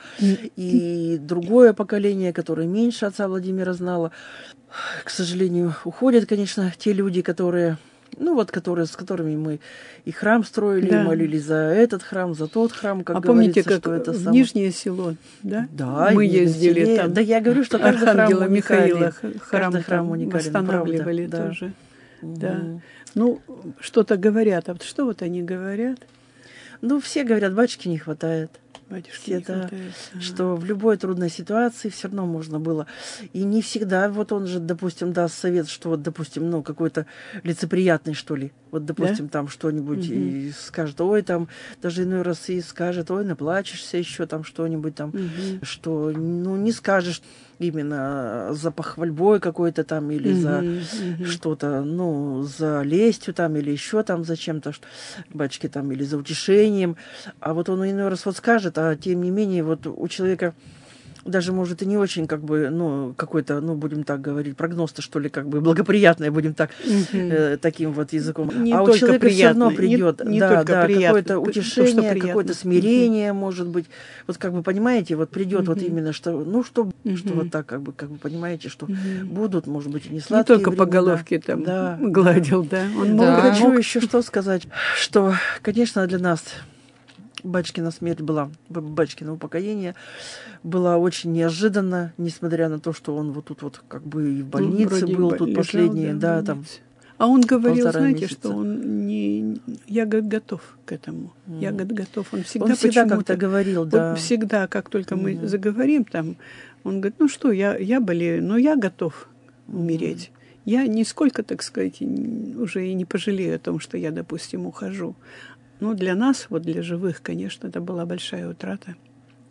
Speaker 2: и другое поколение, которое меньше отца Владимира знало. К сожалению, уходят, конечно, те люди, которые... Ну вот, которые, с которыми мы и храм строили, да. и молились за этот храм, за тот храм, как
Speaker 1: а
Speaker 2: говорится,
Speaker 1: помните, как
Speaker 2: что это
Speaker 1: в
Speaker 2: самое...
Speaker 1: Нижнее село, да?
Speaker 2: Да,
Speaker 1: мы ездили селе. Там.
Speaker 2: Да, я говорю, что каждый храм уникален.
Speaker 1: Михаила храм,
Speaker 2: каждый храм уникален,
Speaker 1: восстанавливали
Speaker 2: правда.
Speaker 1: тоже.
Speaker 2: Да.
Speaker 1: Да. Ну, что-то говорят. А вот что вот они говорят?
Speaker 2: Ну, все говорят, батюшки не хватает.
Speaker 1: Батюшки
Speaker 2: все,
Speaker 1: не
Speaker 2: да,
Speaker 1: хватает. Ага.
Speaker 2: Что в любой трудной ситуации все равно можно было. И не всегда, вот он же, допустим, даст совет, что вот, допустим, ну, какой-то лицеприятный, что ли. Вот, допустим, да? там что-нибудь угу. и скажет, ой, там, даже иной раз и скажет, ой, наплачешься еще там что-нибудь там, угу. что, ну, не скажешь именно за похвальбой какой-то там или угу, за угу. что-то, ну, за лестью там или еще там за чем-то, батюшки там, или за утешением. А вот он иной раз вот скажет, а тем не менее вот у человека даже, может, и не очень, как бы, ну, какой-то, ну, будем так говорить, прогноз-то, что ли, как бы благоприятное, будем так, mm-hmm. э, таким вот языком.
Speaker 1: Не
Speaker 2: а у человека все равно придет,
Speaker 1: не, не
Speaker 2: да, да, какое-то
Speaker 1: утешение,
Speaker 2: то, какое-то смирение, mm-hmm. может быть. Вот, как бы, понимаете, вот придет mm-hmm. вот именно, что, ну, что, mm-hmm. что вот так, как бы, как бы, понимаете, что mm-hmm. будут, может быть, и не сладкие
Speaker 1: Не только
Speaker 2: времена.
Speaker 1: по головке там да. гладил, да.
Speaker 2: Он да. Мог, хочу мог... еще что сказать, что, конечно, для нас... Батюшкина смерть была, батюшкино упокоение было очень неожиданно, несмотря на то, что он вот тут вот как бы и в больнице ну, был, тут лежал, последние, да, да там.
Speaker 1: А он говорил, знаете, месяца. Что он не, я готов к этому, mm. я готов, он всегда,
Speaker 2: он всегда как-то говорил, да.
Speaker 1: Он всегда, как только mm. мы заговорим там, он говорит, ну что, я, я болею, но я готов умереть. Mm. Я нисколько, так сказать, уже и не пожалею о том, что я, допустим, ухожу. Ну, для нас, вот для живых, конечно, это была большая утрата.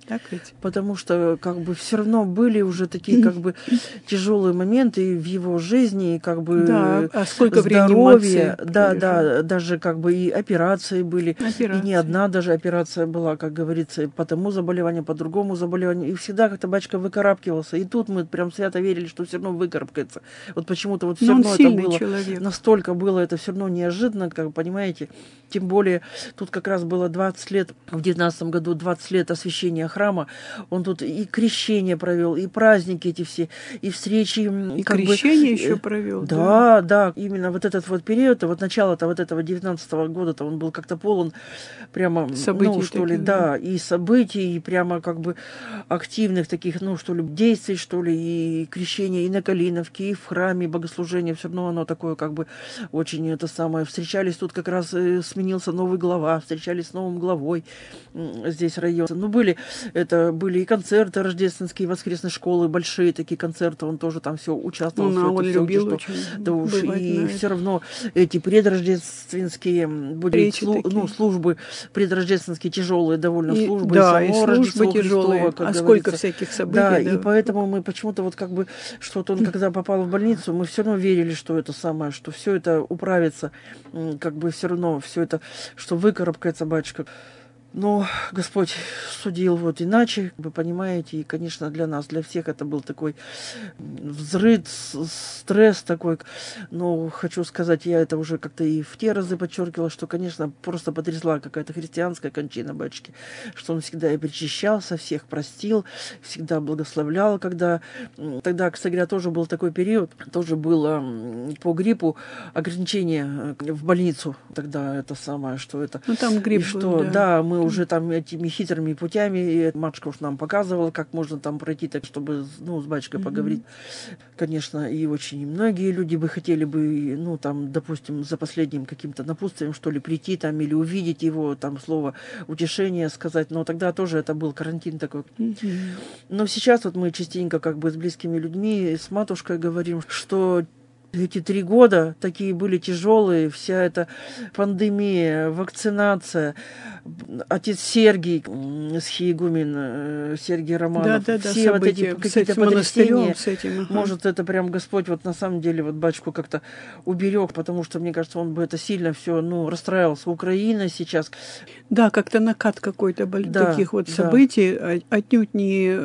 Speaker 1: Так ведь?
Speaker 2: Потому что как бы все равно были уже такие как бы тяжелые моменты в его жизни, и как бы
Speaker 1: да, а сколько
Speaker 2: здоровье, да, да, даже как бы и операции были,
Speaker 1: операции.
Speaker 2: И не одна даже операция была, как говорится, по тому заболеванию, по другому заболеванию, и всегда как-то батюшка выкарабкивался, и тут мы прям свято верили, что все равно выкарабкается. Вот почему-то вот все равно это было
Speaker 1: человек.
Speaker 2: Настолько было это все равно неожиданно, как вы понимаете, тем более тут как раз было двадцать лет, в девятнадцатом году двадцать лет освящения храма, он тут и крещение провел, и праздники эти все, и встречи.
Speaker 1: И
Speaker 2: как
Speaker 1: крещение
Speaker 2: бы,
Speaker 1: еще провел.
Speaker 2: Да, да, да, именно вот этот вот период, вот начало-то вот этого девятнадцатого года-то он был как-то полон прямо,
Speaker 1: событий
Speaker 2: ну, что ли,
Speaker 1: таких,
Speaker 2: да,
Speaker 1: да,
Speaker 2: и событий, и прямо как бы активных таких, ну, что ли, действий, что ли, и крещение, и на Калиновке, и в храме, и богослужение, все равно оно такое как бы очень это самое. Встречались тут как раз, сменился новый глава, встречались с новым главой здесь район. Ну, были, это были и концерты рождественские, воскресной школы, большие такие концерты, он тоже там все участвовал.
Speaker 1: Ну,
Speaker 2: все
Speaker 1: он
Speaker 2: это,
Speaker 1: любил
Speaker 2: все,
Speaker 1: очень.
Speaker 2: Да уж, и все равно эти предрождественские будут слу, ну, службы, предрождественские тяжелые довольно
Speaker 1: и,
Speaker 2: службы,
Speaker 1: да,
Speaker 2: и,
Speaker 1: и
Speaker 2: само
Speaker 1: службы тяжелые,
Speaker 2: Христово, как
Speaker 1: а
Speaker 2: говорится.
Speaker 1: сколько всяких событий.
Speaker 2: Да,
Speaker 1: Да,
Speaker 2: и поэтому мы почему-то вот как бы, что-то он, когда попал в больницу, мы все равно верили, что это самое, что все это управится, как бы все равно, все это, что выкарабкается батюшка. Но Господь судил вот иначе, вы понимаете, и, конечно, для нас, для всех это был такой взрыв, стресс такой. Но хочу сказать, я это уже как-то и в те разы подчеркивала, что, конечно, просто потрясла какая-то христианская кончина батюшки, что он всегда и причащался, всех простил, всегда благословлял, когда... Тогда, кстати говоря, тоже был такой период, тоже было по гриппу ограничение в больницу. Тогда это самое, что это...
Speaker 1: Ну, там грипп
Speaker 2: и что,
Speaker 1: был, да.
Speaker 2: да, мы уже там этими хитрыми путями, и матушка уж нам показывала, как можно там пройти, так чтобы, ну, с батюшкой mm-hmm. поговорить. Конечно, и очень многие люди бы хотели бы, ну, там, допустим, за последним каким-то напутствием, что ли, прийти там или увидеть его, там, слово утешение сказать, но тогда тоже это был карантин такой.
Speaker 1: Mm-hmm.
Speaker 2: Но сейчас вот мы частенько как бы с близкими людьми, с матушкой говорим, что эти три года такие были тяжелые, вся эта пандемия, вакцинация, отец Сергий, схиегумен Сергий Романов,
Speaker 1: да, да,
Speaker 2: все
Speaker 1: да,
Speaker 2: вот эти какие-то потрясения,
Speaker 1: с этим, ага.
Speaker 2: Может, это прям Господь вот на самом деле вот батюшку как-то уберег, потому что, мне кажется, он бы это сильно все, ну, расстраивался. Украина сейчас.
Speaker 1: Да, как-то накат какой-то да, таких вот
Speaker 2: да.
Speaker 1: событий, отнюдь не,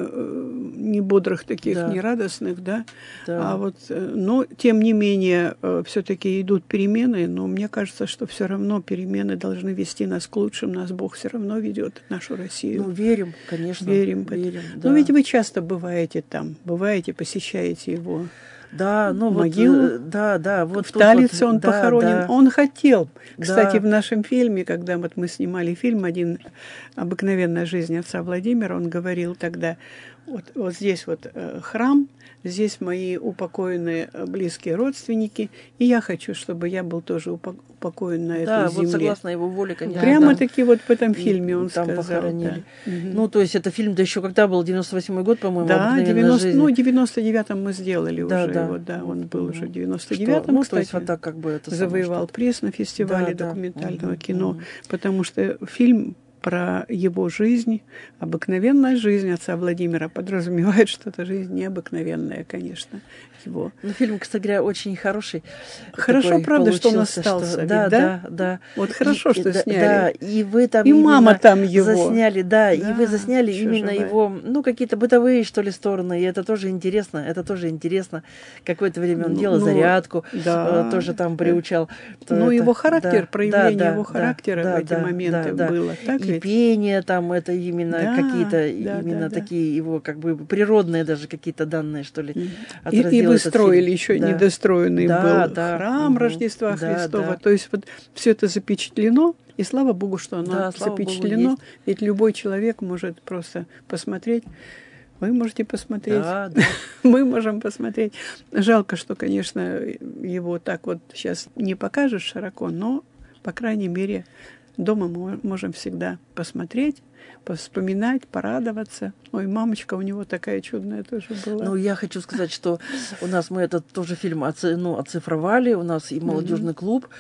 Speaker 1: не бодрых таких,
Speaker 2: да.
Speaker 1: не радостных, да,
Speaker 2: да.
Speaker 1: а вот, но тем не менее, все-таки идут перемены, но мне кажется, что все равно перемены должны вести нас к лучшему, нас Бог все равно ведет нашу Россию.
Speaker 2: Ну, верим, конечно.
Speaker 1: Верим.
Speaker 2: верим да.
Speaker 1: Ну, ведь вы часто бываете там, бываете, посещаете его.
Speaker 2: Да, ну
Speaker 1: могилу.
Speaker 2: Вот, да, да, вот
Speaker 1: в Талице
Speaker 2: вот,
Speaker 1: он
Speaker 2: да,
Speaker 1: похоронен.
Speaker 2: Да.
Speaker 1: Он хотел. Кстати,
Speaker 2: да.
Speaker 1: в нашем фильме, когда вот мы снимали фильм «Один обыкновенная жизнь отца Владимира», он говорил тогда, вот, вот здесь вот э, храм, здесь мои упокоенные близкие родственники, и я хочу, чтобы я был тоже упокоен на
Speaker 2: да,
Speaker 1: этой земле.
Speaker 2: Да, вот согласно его воле, конечно.
Speaker 1: Прямо-таки вот в этом фильме он
Speaker 2: там
Speaker 1: сказал.
Speaker 2: Похоронили.
Speaker 1: Да.
Speaker 2: Ну, то есть это фильм, да еще когда был, девяносто восьмой год, по-моему,
Speaker 1: да, девяносто, ну, в девяносто девятом мы сделали
Speaker 2: да,
Speaker 1: уже
Speaker 2: да.
Speaker 1: его, да, он был
Speaker 2: mm-hmm.
Speaker 1: уже в девяносто девятом,
Speaker 2: ну,
Speaker 1: кстати,
Speaker 2: то есть вот так как бы это
Speaker 1: завоевал
Speaker 2: самое,
Speaker 1: приз на фестивале
Speaker 2: да,
Speaker 1: документального
Speaker 2: да.
Speaker 1: кино,
Speaker 2: mm-hmm.
Speaker 1: потому что фильм про его жизнь, обыкновенная жизнь отца Владимира подразумевает, что это жизнь необыкновенная, конечно, его.
Speaker 2: Ну, фильм, кстати говоря, очень хороший.
Speaker 1: Хорошо, правда, что он остался,
Speaker 2: что...
Speaker 1: ведь,
Speaker 2: да,
Speaker 1: да?
Speaker 2: да, да.
Speaker 1: Вот хорошо,
Speaker 2: и,
Speaker 1: что
Speaker 2: да,
Speaker 1: сняли.
Speaker 2: Да, и вы там
Speaker 1: и мама там его
Speaker 2: засняли, да,
Speaker 1: да,
Speaker 2: и вы засняли именно
Speaker 1: живая.
Speaker 2: его, ну, какие-то бытовые, что ли, стороны, и это тоже интересно, это тоже интересно. Какое-то время он
Speaker 1: ну,
Speaker 2: делал
Speaker 1: ну,
Speaker 2: зарядку,
Speaker 1: да.
Speaker 2: тоже там приучал.
Speaker 1: Ну,
Speaker 2: это,
Speaker 1: его характер,
Speaker 2: да,
Speaker 1: проявление
Speaker 2: да,
Speaker 1: его
Speaker 2: да,
Speaker 1: характера
Speaker 2: да,
Speaker 1: в эти
Speaker 2: да,
Speaker 1: моменты
Speaker 2: да,
Speaker 1: было,
Speaker 2: да.
Speaker 1: так
Speaker 2: И
Speaker 1: ведь?
Speaker 2: пение там, это именно
Speaker 1: да,
Speaker 2: какие-то,
Speaker 1: да,
Speaker 2: именно
Speaker 1: да,
Speaker 2: такие
Speaker 1: да.
Speaker 2: его, как бы, природные даже какие-то данные, что ли.
Speaker 1: И, и вы строили еще
Speaker 2: да.
Speaker 1: недостроенный
Speaker 2: да,
Speaker 1: был
Speaker 2: да.
Speaker 1: храм
Speaker 2: угу.
Speaker 1: Рождества
Speaker 2: да,
Speaker 1: Христова.
Speaker 2: Да.
Speaker 1: То есть вот все это запечатлено, и слава Богу, что оно
Speaker 2: да,
Speaker 1: запечатлено.
Speaker 2: Богу,
Speaker 1: ведь любой человек может просто посмотреть. Вы можете посмотреть,
Speaker 2: да, да.
Speaker 1: мы можем посмотреть. Жалко, что, конечно, его так вот сейчас не покажешь широко, но, по крайней мере, дома мы можем всегда посмотреть, вспоминать, порадоваться. Ой, мамочка у него такая чудная тоже была.
Speaker 2: Ну, я хочу сказать, что у нас мы этот тоже фильм оци, ну, оцифровали, у нас и молодежный mm-hmm. клуб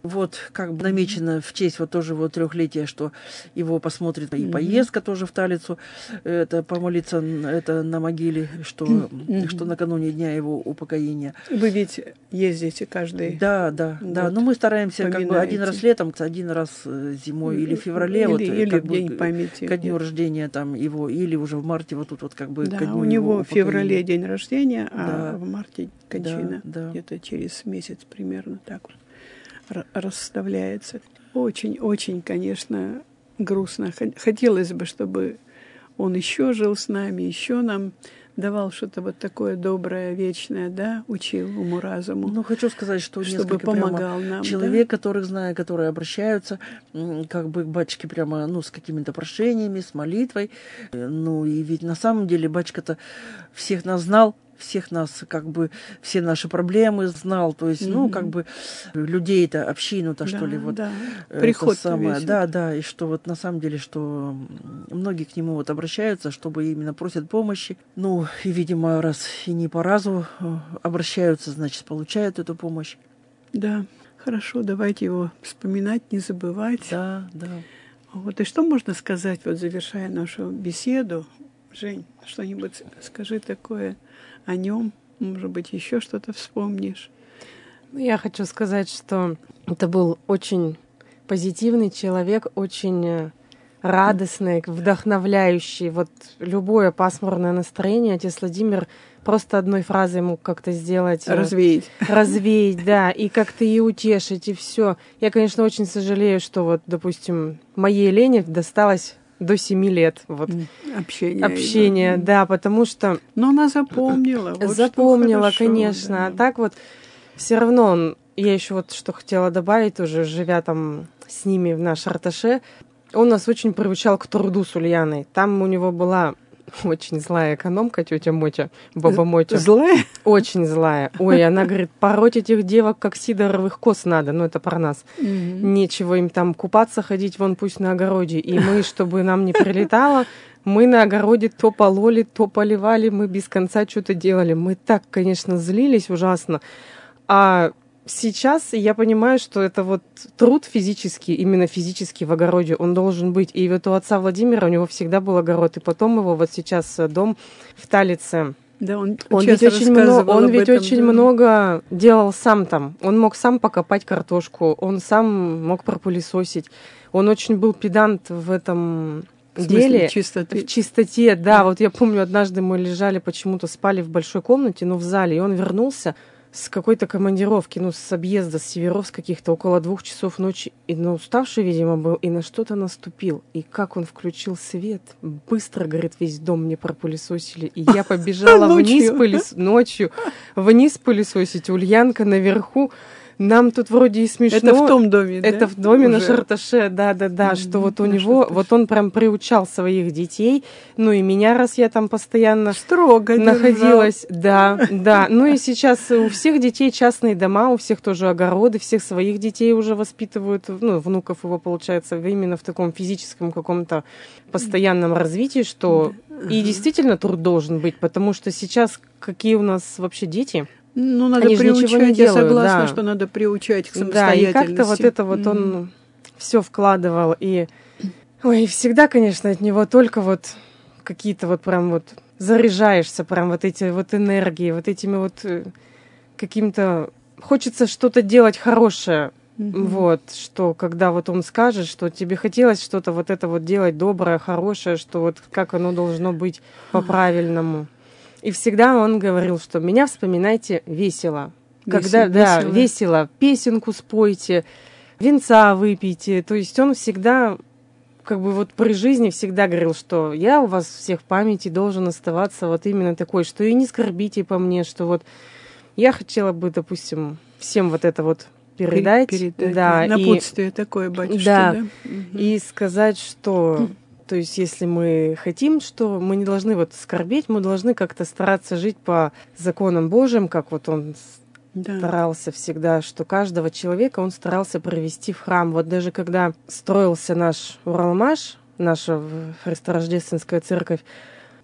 Speaker 2: Вот как бы намечено в честь вот тоже вот трехлетия, что его посмотрит и поездка mm-hmm. тоже в Талицу, это помолиться это на могиле, что, mm-hmm. что накануне дня его упокоения.
Speaker 1: Вы ведь ездите каждый
Speaker 2: Да, да, год. Да. Но мы стараемся как бы один раз летом, один раз зимой или в феврале,
Speaker 1: или,
Speaker 2: вот,
Speaker 1: или
Speaker 2: как
Speaker 1: в день
Speaker 2: бы,
Speaker 1: памяти.
Speaker 2: Ко дню рождения там его, или уже в марте вот тут вот как бы
Speaker 1: да,
Speaker 2: ко дню
Speaker 1: у него
Speaker 2: его
Speaker 1: в феврале день рождения, а
Speaker 2: да.
Speaker 1: в марте кончина.
Speaker 2: Да, да.
Speaker 1: Где-то через месяц примерно так вот расставляется. Очень-очень, конечно, грустно. Хотелось бы, чтобы он еще жил с нами, еще нам давал что-то вот такое доброе, вечное, да, учил уму-разуму.
Speaker 2: Ну, хочу сказать, что
Speaker 1: чтобы помогал нам,
Speaker 2: человек,
Speaker 1: да?
Speaker 2: которых знаю, которые обращаются как бы к батюшке прямо, ну, с какими-то прошениями, с молитвой. Ну, и ведь на самом деле батюшка-то всех нас знал, всех нас, как бы, все наши проблемы знал, то есть, mm-hmm. ну, как бы, людей-то, общину-то,
Speaker 1: да,
Speaker 2: что ли, вот.
Speaker 1: Да. Приход
Speaker 2: самое, да, да, и что вот на самом деле, что многие к нему вот обращаются, чтобы именно просят помощи. Ну, и, видимо, раз и не по разу обращаются, значит, получают эту помощь.
Speaker 1: Да, хорошо, давайте его вспоминать, не забывать.
Speaker 2: Да, да.
Speaker 1: Вот, и что можно сказать, вот завершая нашу беседу? Жень, что-нибудь скажи такое о нем, может быть, еще что-то вспомнишь.
Speaker 3: Я хочу сказать, что это был очень позитивный человек, очень радостный, вдохновляющий. Вот любое пасмурное настроение отец Владимир просто одной фразой мог как-то сделать.
Speaker 1: Развеять.
Speaker 3: Развеять, да, и как-то и утешить, и все. Я, конечно, очень сожалею, что вот, допустим, моей Лене досталось до семи лет. Вот.
Speaker 1: Общение.
Speaker 3: Общение, да. да, потому что...
Speaker 1: Но она запомнила. Вот
Speaker 3: запомнила,
Speaker 1: хорошо,
Speaker 3: конечно.
Speaker 1: Да.
Speaker 3: А так вот все равно он... Я еще вот что хотела добавить, уже живя там с ними в наш Арташе, он нас очень приучал к труду с Ульяной. Там у него была очень злая экономка, тетя Мотя, баба Мотя.
Speaker 1: Злая?
Speaker 3: Очень злая. Ой, она говорит, пороть этих девок, как сидоровых коз надо. Ну, это про нас. Mm-hmm. Нечего им там купаться, ходить, вон пусть на огороде. И мы, чтобы нам не прилетало, мы на огороде то пололи, то поливали, мы без конца что-то делали. Мы так, конечно, злились ужасно. А сейчас я понимаю, что это вот труд физический, именно физический в огороде, он должен быть. И вот у отца Владимира у него всегда был огород, и потом его вот сейчас дом в Талице.
Speaker 1: Да, он
Speaker 3: он ведь очень, много, он ведь этом, очень да. много делал сам там. Он мог сам покопать картошку, он сам мог пропылесосить. Он очень был педант в этом
Speaker 1: в
Speaker 3: деле.
Speaker 1: В чистоте.
Speaker 3: В чистоте, да. да. Вот я помню, однажды мы лежали, почему-то спали в большой комнате, но в зале, и он вернулся с какой-то командировки, ну, с объезда, с северов, с каких-то около двух часов ночи. И, ну, уставший, видимо, был, и на что-то наступил. И как он включил свет, быстро, говорит, весь дом мне пропылесосили. И я побежала вниз ночью, вниз пылесосить. Ульянка наверху. Нам тут вроде и смешно.
Speaker 1: Это в том доме, да?
Speaker 3: Это в доме Уже? на Шарташе, да-да-да, mm-hmm. что вот у на него, Шарташе. Вот он прям приучал своих детей, ну и меня, раз я там постоянно
Speaker 1: Строго
Speaker 3: находилась.
Speaker 1: Держал.
Speaker 3: Да, да. Ну и сейчас у всех детей частные дома, у всех тоже огороды, всех своих детей уже воспитывают, ну, внуков его, получается, именно в таком физическом каком-то постоянном развитии, что mm-hmm. и действительно труд должен быть, потому что сейчас какие у нас вообще дети...
Speaker 1: Ну, надо
Speaker 3: Они
Speaker 1: приучать, я согласна,
Speaker 3: да.
Speaker 1: что надо приучать к самостоятельности.
Speaker 3: Да, и как-то вот это вот mm. он все вкладывал. И, ой, всегда, конечно, от него только вот какие-то вот прям вот заряжаешься, прям вот эти вот энергии, вот этими вот каким-то... Хочется что-то делать хорошее. Mm-hmm. Вот, что когда вот он скажет, что тебе хотелось что-то вот это вот делать доброе, хорошее, что вот как оно должно быть по-правильному. И всегда он говорил, что меня вспоминайте весело. Когда, весело, да, весело. весело, песенку спойте, винца выпейте. То есть он всегда, как бы вот при жизни всегда говорил, что я у вас всех в памяти должен оставаться вот именно такой, что и не скорбите по мне, что вот я хотела бы, допустим, всем вот это вот передать.
Speaker 1: Передать,
Speaker 3: да,
Speaker 1: напутствие
Speaker 3: и,
Speaker 1: такое, батюшка,
Speaker 3: да,
Speaker 1: да?
Speaker 3: Угу. И сказать, что... То есть, если мы хотим, что мы не должны вот скорбеть, мы должны как-то стараться жить по законам Божьим, как вот он да. старался всегда, что каждого человека он старался провести в храм. Вот даже когда строился наш Уралмаш, наша Христорождественская церковь,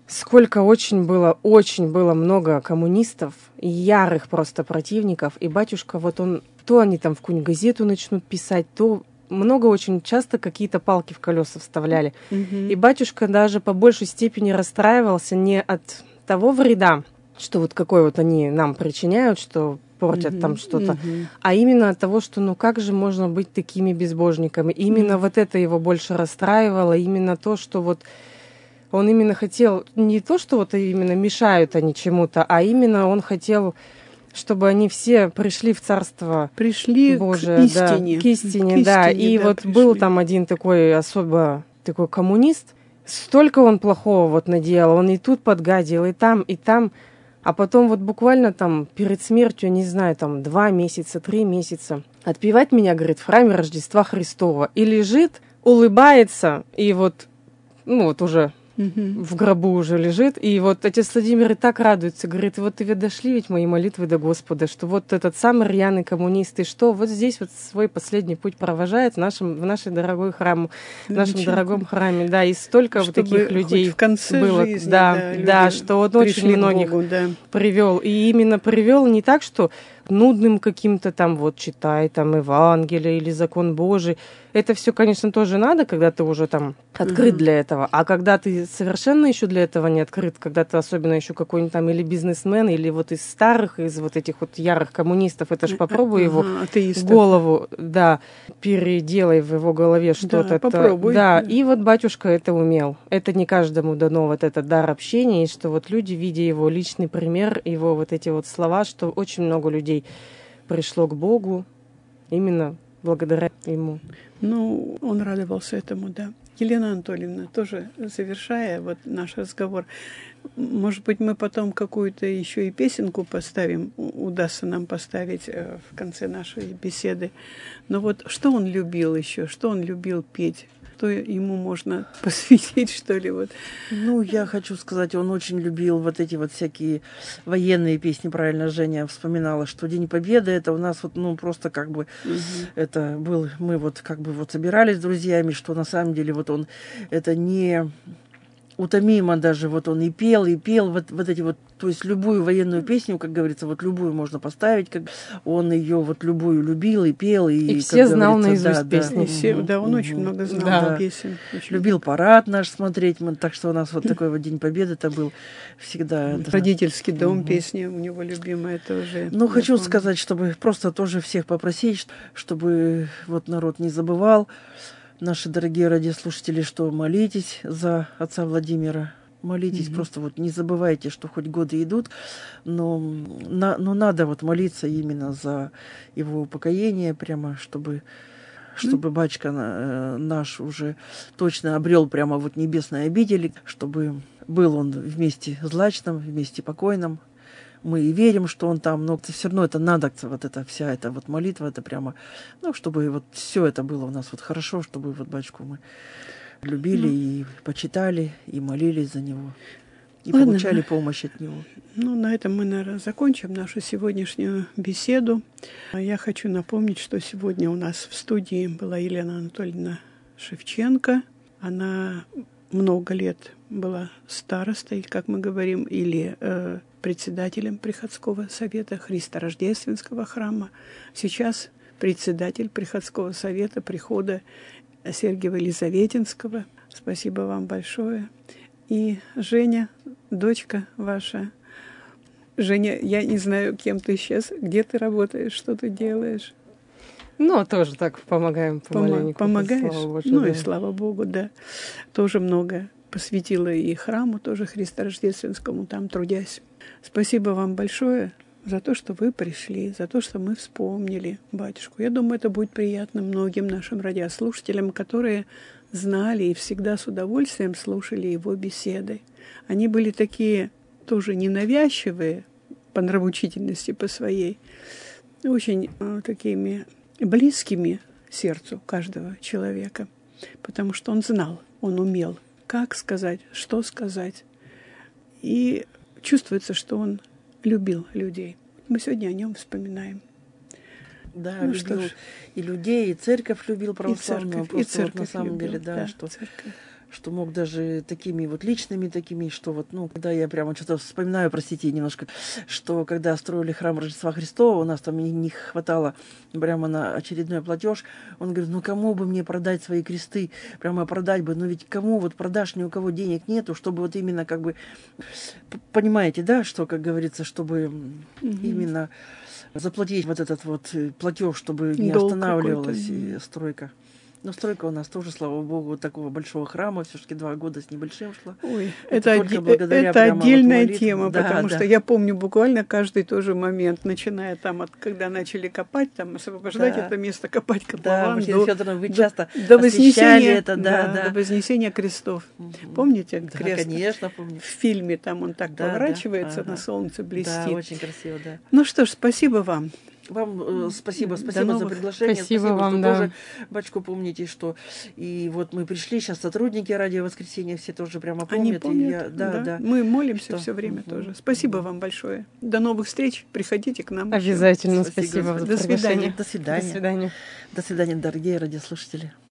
Speaker 3: сколько очень было, очень было много коммунистов, ярых просто противников, и батюшка, вот он, то они там в какую-нибудь газету начнут писать, то много очень часто какие-то палки в колеса вставляли.
Speaker 1: Mm-hmm.
Speaker 3: И батюшка даже по большей степени расстраивался не от того вреда, что вот какой вот они нам причиняют, что портят mm-hmm. там что-то, mm-hmm. а именно от того, что ну как же можно быть такими безбожниками. Именно mm-hmm. вот это его больше расстраивало, именно то, что вот он именно хотел, не то, что вот именно мешают они чему-то, а именно он хотел, чтобы они все пришли в Царство
Speaker 1: пришли
Speaker 3: Божие,
Speaker 1: к истине.
Speaker 3: Да, к истине,
Speaker 1: к истине,
Speaker 3: да. И
Speaker 1: да,
Speaker 3: вот
Speaker 1: пришли.
Speaker 3: Был там один такой особо такой коммунист, столько он плохого вот наделал, он и тут подгадил, и там, и там. А потом вот буквально там перед смертью, не знаю, там два месяца, три месяца, отпевать меня, говорит, в храме Рождества Христова. И лежит, улыбается, и вот, ну вот уже
Speaker 1: угу.
Speaker 3: в гробу уже лежит. И вот отец Владимир и так радуется, говорит, вот и дошли ведь мои молитвы до Господа, что вот этот самый рьяный коммунист, и что вот здесь вот свой последний путь провожает в нашем, в нашей дорогой храм, в нашем дорогом храме, да, и столько вот таких людей
Speaker 1: в конце
Speaker 3: было,
Speaker 1: жизни,
Speaker 3: да,
Speaker 1: да,
Speaker 3: да, что он очень многих
Speaker 1: Богу, да.
Speaker 3: привел, и именно привел не так, что нудным каким-то там вот читай там Евангелие или закон Божий. Это все, конечно, тоже надо, когда ты уже там открыт uh-huh. для этого. А когда ты совершенно еще для этого не открыт, когда ты особенно еще какой-нибудь там или бизнесмен, или вот из старых, из вот этих вот ярых коммунистов, это ж попробуй uh-huh. его
Speaker 1: атеистов.
Speaker 3: Голову, да, переделай в его голове что-то.
Speaker 1: Да,
Speaker 3: это,
Speaker 1: попробуй.
Speaker 3: Да, и вот батюшка это умел. Это не каждому дано, вот этот дар общения, и что вот люди, видя его личный пример, его вот эти вот слова, что очень много людей пришло к Богу именно благодаря ему.
Speaker 1: Ну, он радовался этому, да. Елена Анатольевна, тоже завершая вот наш разговор, может быть, мы потом какую-то еще и песенку поставим, удастся нам поставить в конце нашей беседы. Но вот что он любил еще, что он любил петь? Что ему можно посвятить, что ли? Вот.
Speaker 2: Ну, я хочу сказать, он очень любил вот эти вот всякие военные песни, правильно Женя вспоминала, что День Победы, это у нас вот, ну, просто как бы, угу. это был, мы вот как бы вот собирались с друзьями, что на самом деле вот он, это не утомимо даже, вот он и пел, и пел, вот, вот эти вот, то есть любую военную песню, как говорится, вот любую можно поставить, как он ее вот любую любил и пел. И,
Speaker 3: и все знал наизусть
Speaker 1: да,
Speaker 3: песни.
Speaker 1: Да, все, угу, да он угу. очень много знал да. песен. Очень
Speaker 2: любил много. Парад наш смотреть, мы, так что у нас вот такой вот День Победы, это был всегда...
Speaker 1: Родительский дом, угу. песня у него любимая тоже.
Speaker 2: Ну, хочу помню. сказать, чтобы просто тоже всех попросить, чтобы вот народ не забывал, наши дорогие радиослушатели, что молитесь за отца Владимира. Молитесь, mm-hmm. просто вот не забывайте, что хоть годы идут, но, на, но надо вот молиться именно за его упокоение, прямо чтобы, чтобы mm-hmm. батюшка наш уже точно обрел прямо вот небесные обители, чтобы был он вместе злачным, вместе покойным. Мы и верим, что он там, но все равно это надо, вот эта вся эта вот молитва, это прямо, ну, чтобы вот все это было у нас вот хорошо, чтобы вот батюшку мы любили ну, и почитали, и молились за него, и ладно, получали помощь от него.
Speaker 1: Ну, на этом мы, наверное, закончим нашу сегодняшнюю беседу. Я хочу напомнить, что сегодня у нас в студии была Елена Анатольевна Шевченко. Она много лет была старостой, как мы говорим, или э, председателем Приходского совета Христорождественского храма. Сейчас председатель Приходского совета прихода Сергиева-Елизаветинского. Спасибо вам большое. И Женя, дочка ваша. Женя, я не знаю, кем ты сейчас, где ты работаешь, что ты делаешь.
Speaker 3: Ну, тоже так помогаем помаленьку.
Speaker 1: Помогаешь? Богу, ну да. И слава Богу, да. Тоже много посвятила и храму, тоже Христорождественскому, там трудясь. Спасибо вам большое за то, что вы пришли, за то, что мы вспомнили батюшку. Я думаю, это будет приятно многим нашим радиослушателям, которые знали и всегда с удовольствием слушали его беседы. Они были такие тоже ненавязчивые по нравоучительности, по своей, очень э, такими близкими сердцу каждого человека, потому что он знал, он умел, как сказать, что сказать. И чувствуется, что он любил людей. Мы сегодня о нем вспоминаем.
Speaker 2: Да, ну, любил и людей, и церковь любил православную.
Speaker 1: И церковь, и церковь
Speaker 2: вот на самом
Speaker 1: любил,
Speaker 2: деле, да,
Speaker 1: да
Speaker 2: что
Speaker 1: церковь.
Speaker 2: что мог даже такими вот личными такими, что вот, ну, когда я прямо что-то вспоминаю, простите немножко, что когда строили храм Рождества Христова, у нас там не, не хватало прямо на очередной платеж, он говорит, ну кому бы мне продать свои кресты, прямо продать бы, ну ведь кому вот продашь, ни у кого денег нету, чтобы вот именно как бы, понимаете, да, что, как говорится, чтобы угу. именно заплатить вот этот вот платеж, чтобы не Долг останавливалась и стройка. Но стройка у нас тоже, слава богу, такого большого храма, все-таки два года с небольшим шла.
Speaker 1: Ой, это, это, оде- это отдельная вот тема, да, потому да. что я помню буквально каждый тоже момент, начиная там, от когда начали копать, там освобождать да. это место, копать котлован.
Speaker 2: Да, до, Федоровна, вы часто
Speaker 1: до вознесения,
Speaker 2: это, да,
Speaker 1: да,
Speaker 2: да.
Speaker 1: до вознесения крестов. Угу. Помните
Speaker 2: да,
Speaker 1: крест?
Speaker 2: Конечно, помню.
Speaker 1: В фильме там он так да, поворачивается, да, на
Speaker 2: ага.
Speaker 1: солнце блестит.
Speaker 2: Да, очень красиво, да.
Speaker 1: Ну что ж, спасибо вам.
Speaker 2: Вам э, спасибо, спасибо за приглашение.
Speaker 3: Спасибо,
Speaker 2: спасибо
Speaker 3: вам,
Speaker 2: что
Speaker 3: да.
Speaker 2: тоже, батюшку, помните, что и вот мы пришли, сейчас сотрудники Радио Воскресенья все тоже прямо помнят.
Speaker 1: Они помнят,
Speaker 2: я, да, да.
Speaker 1: да. Мы молимся
Speaker 2: что?
Speaker 1: все время
Speaker 2: угу.
Speaker 1: тоже. Спасибо угу. вам большое. До новых встреч. Приходите к нам.
Speaker 3: Обязательно.
Speaker 2: Спасибо,
Speaker 3: спасибо.
Speaker 1: До свидания.
Speaker 2: До свидания.
Speaker 3: До свидания.
Speaker 2: До свидания, дорогие радиослушатели.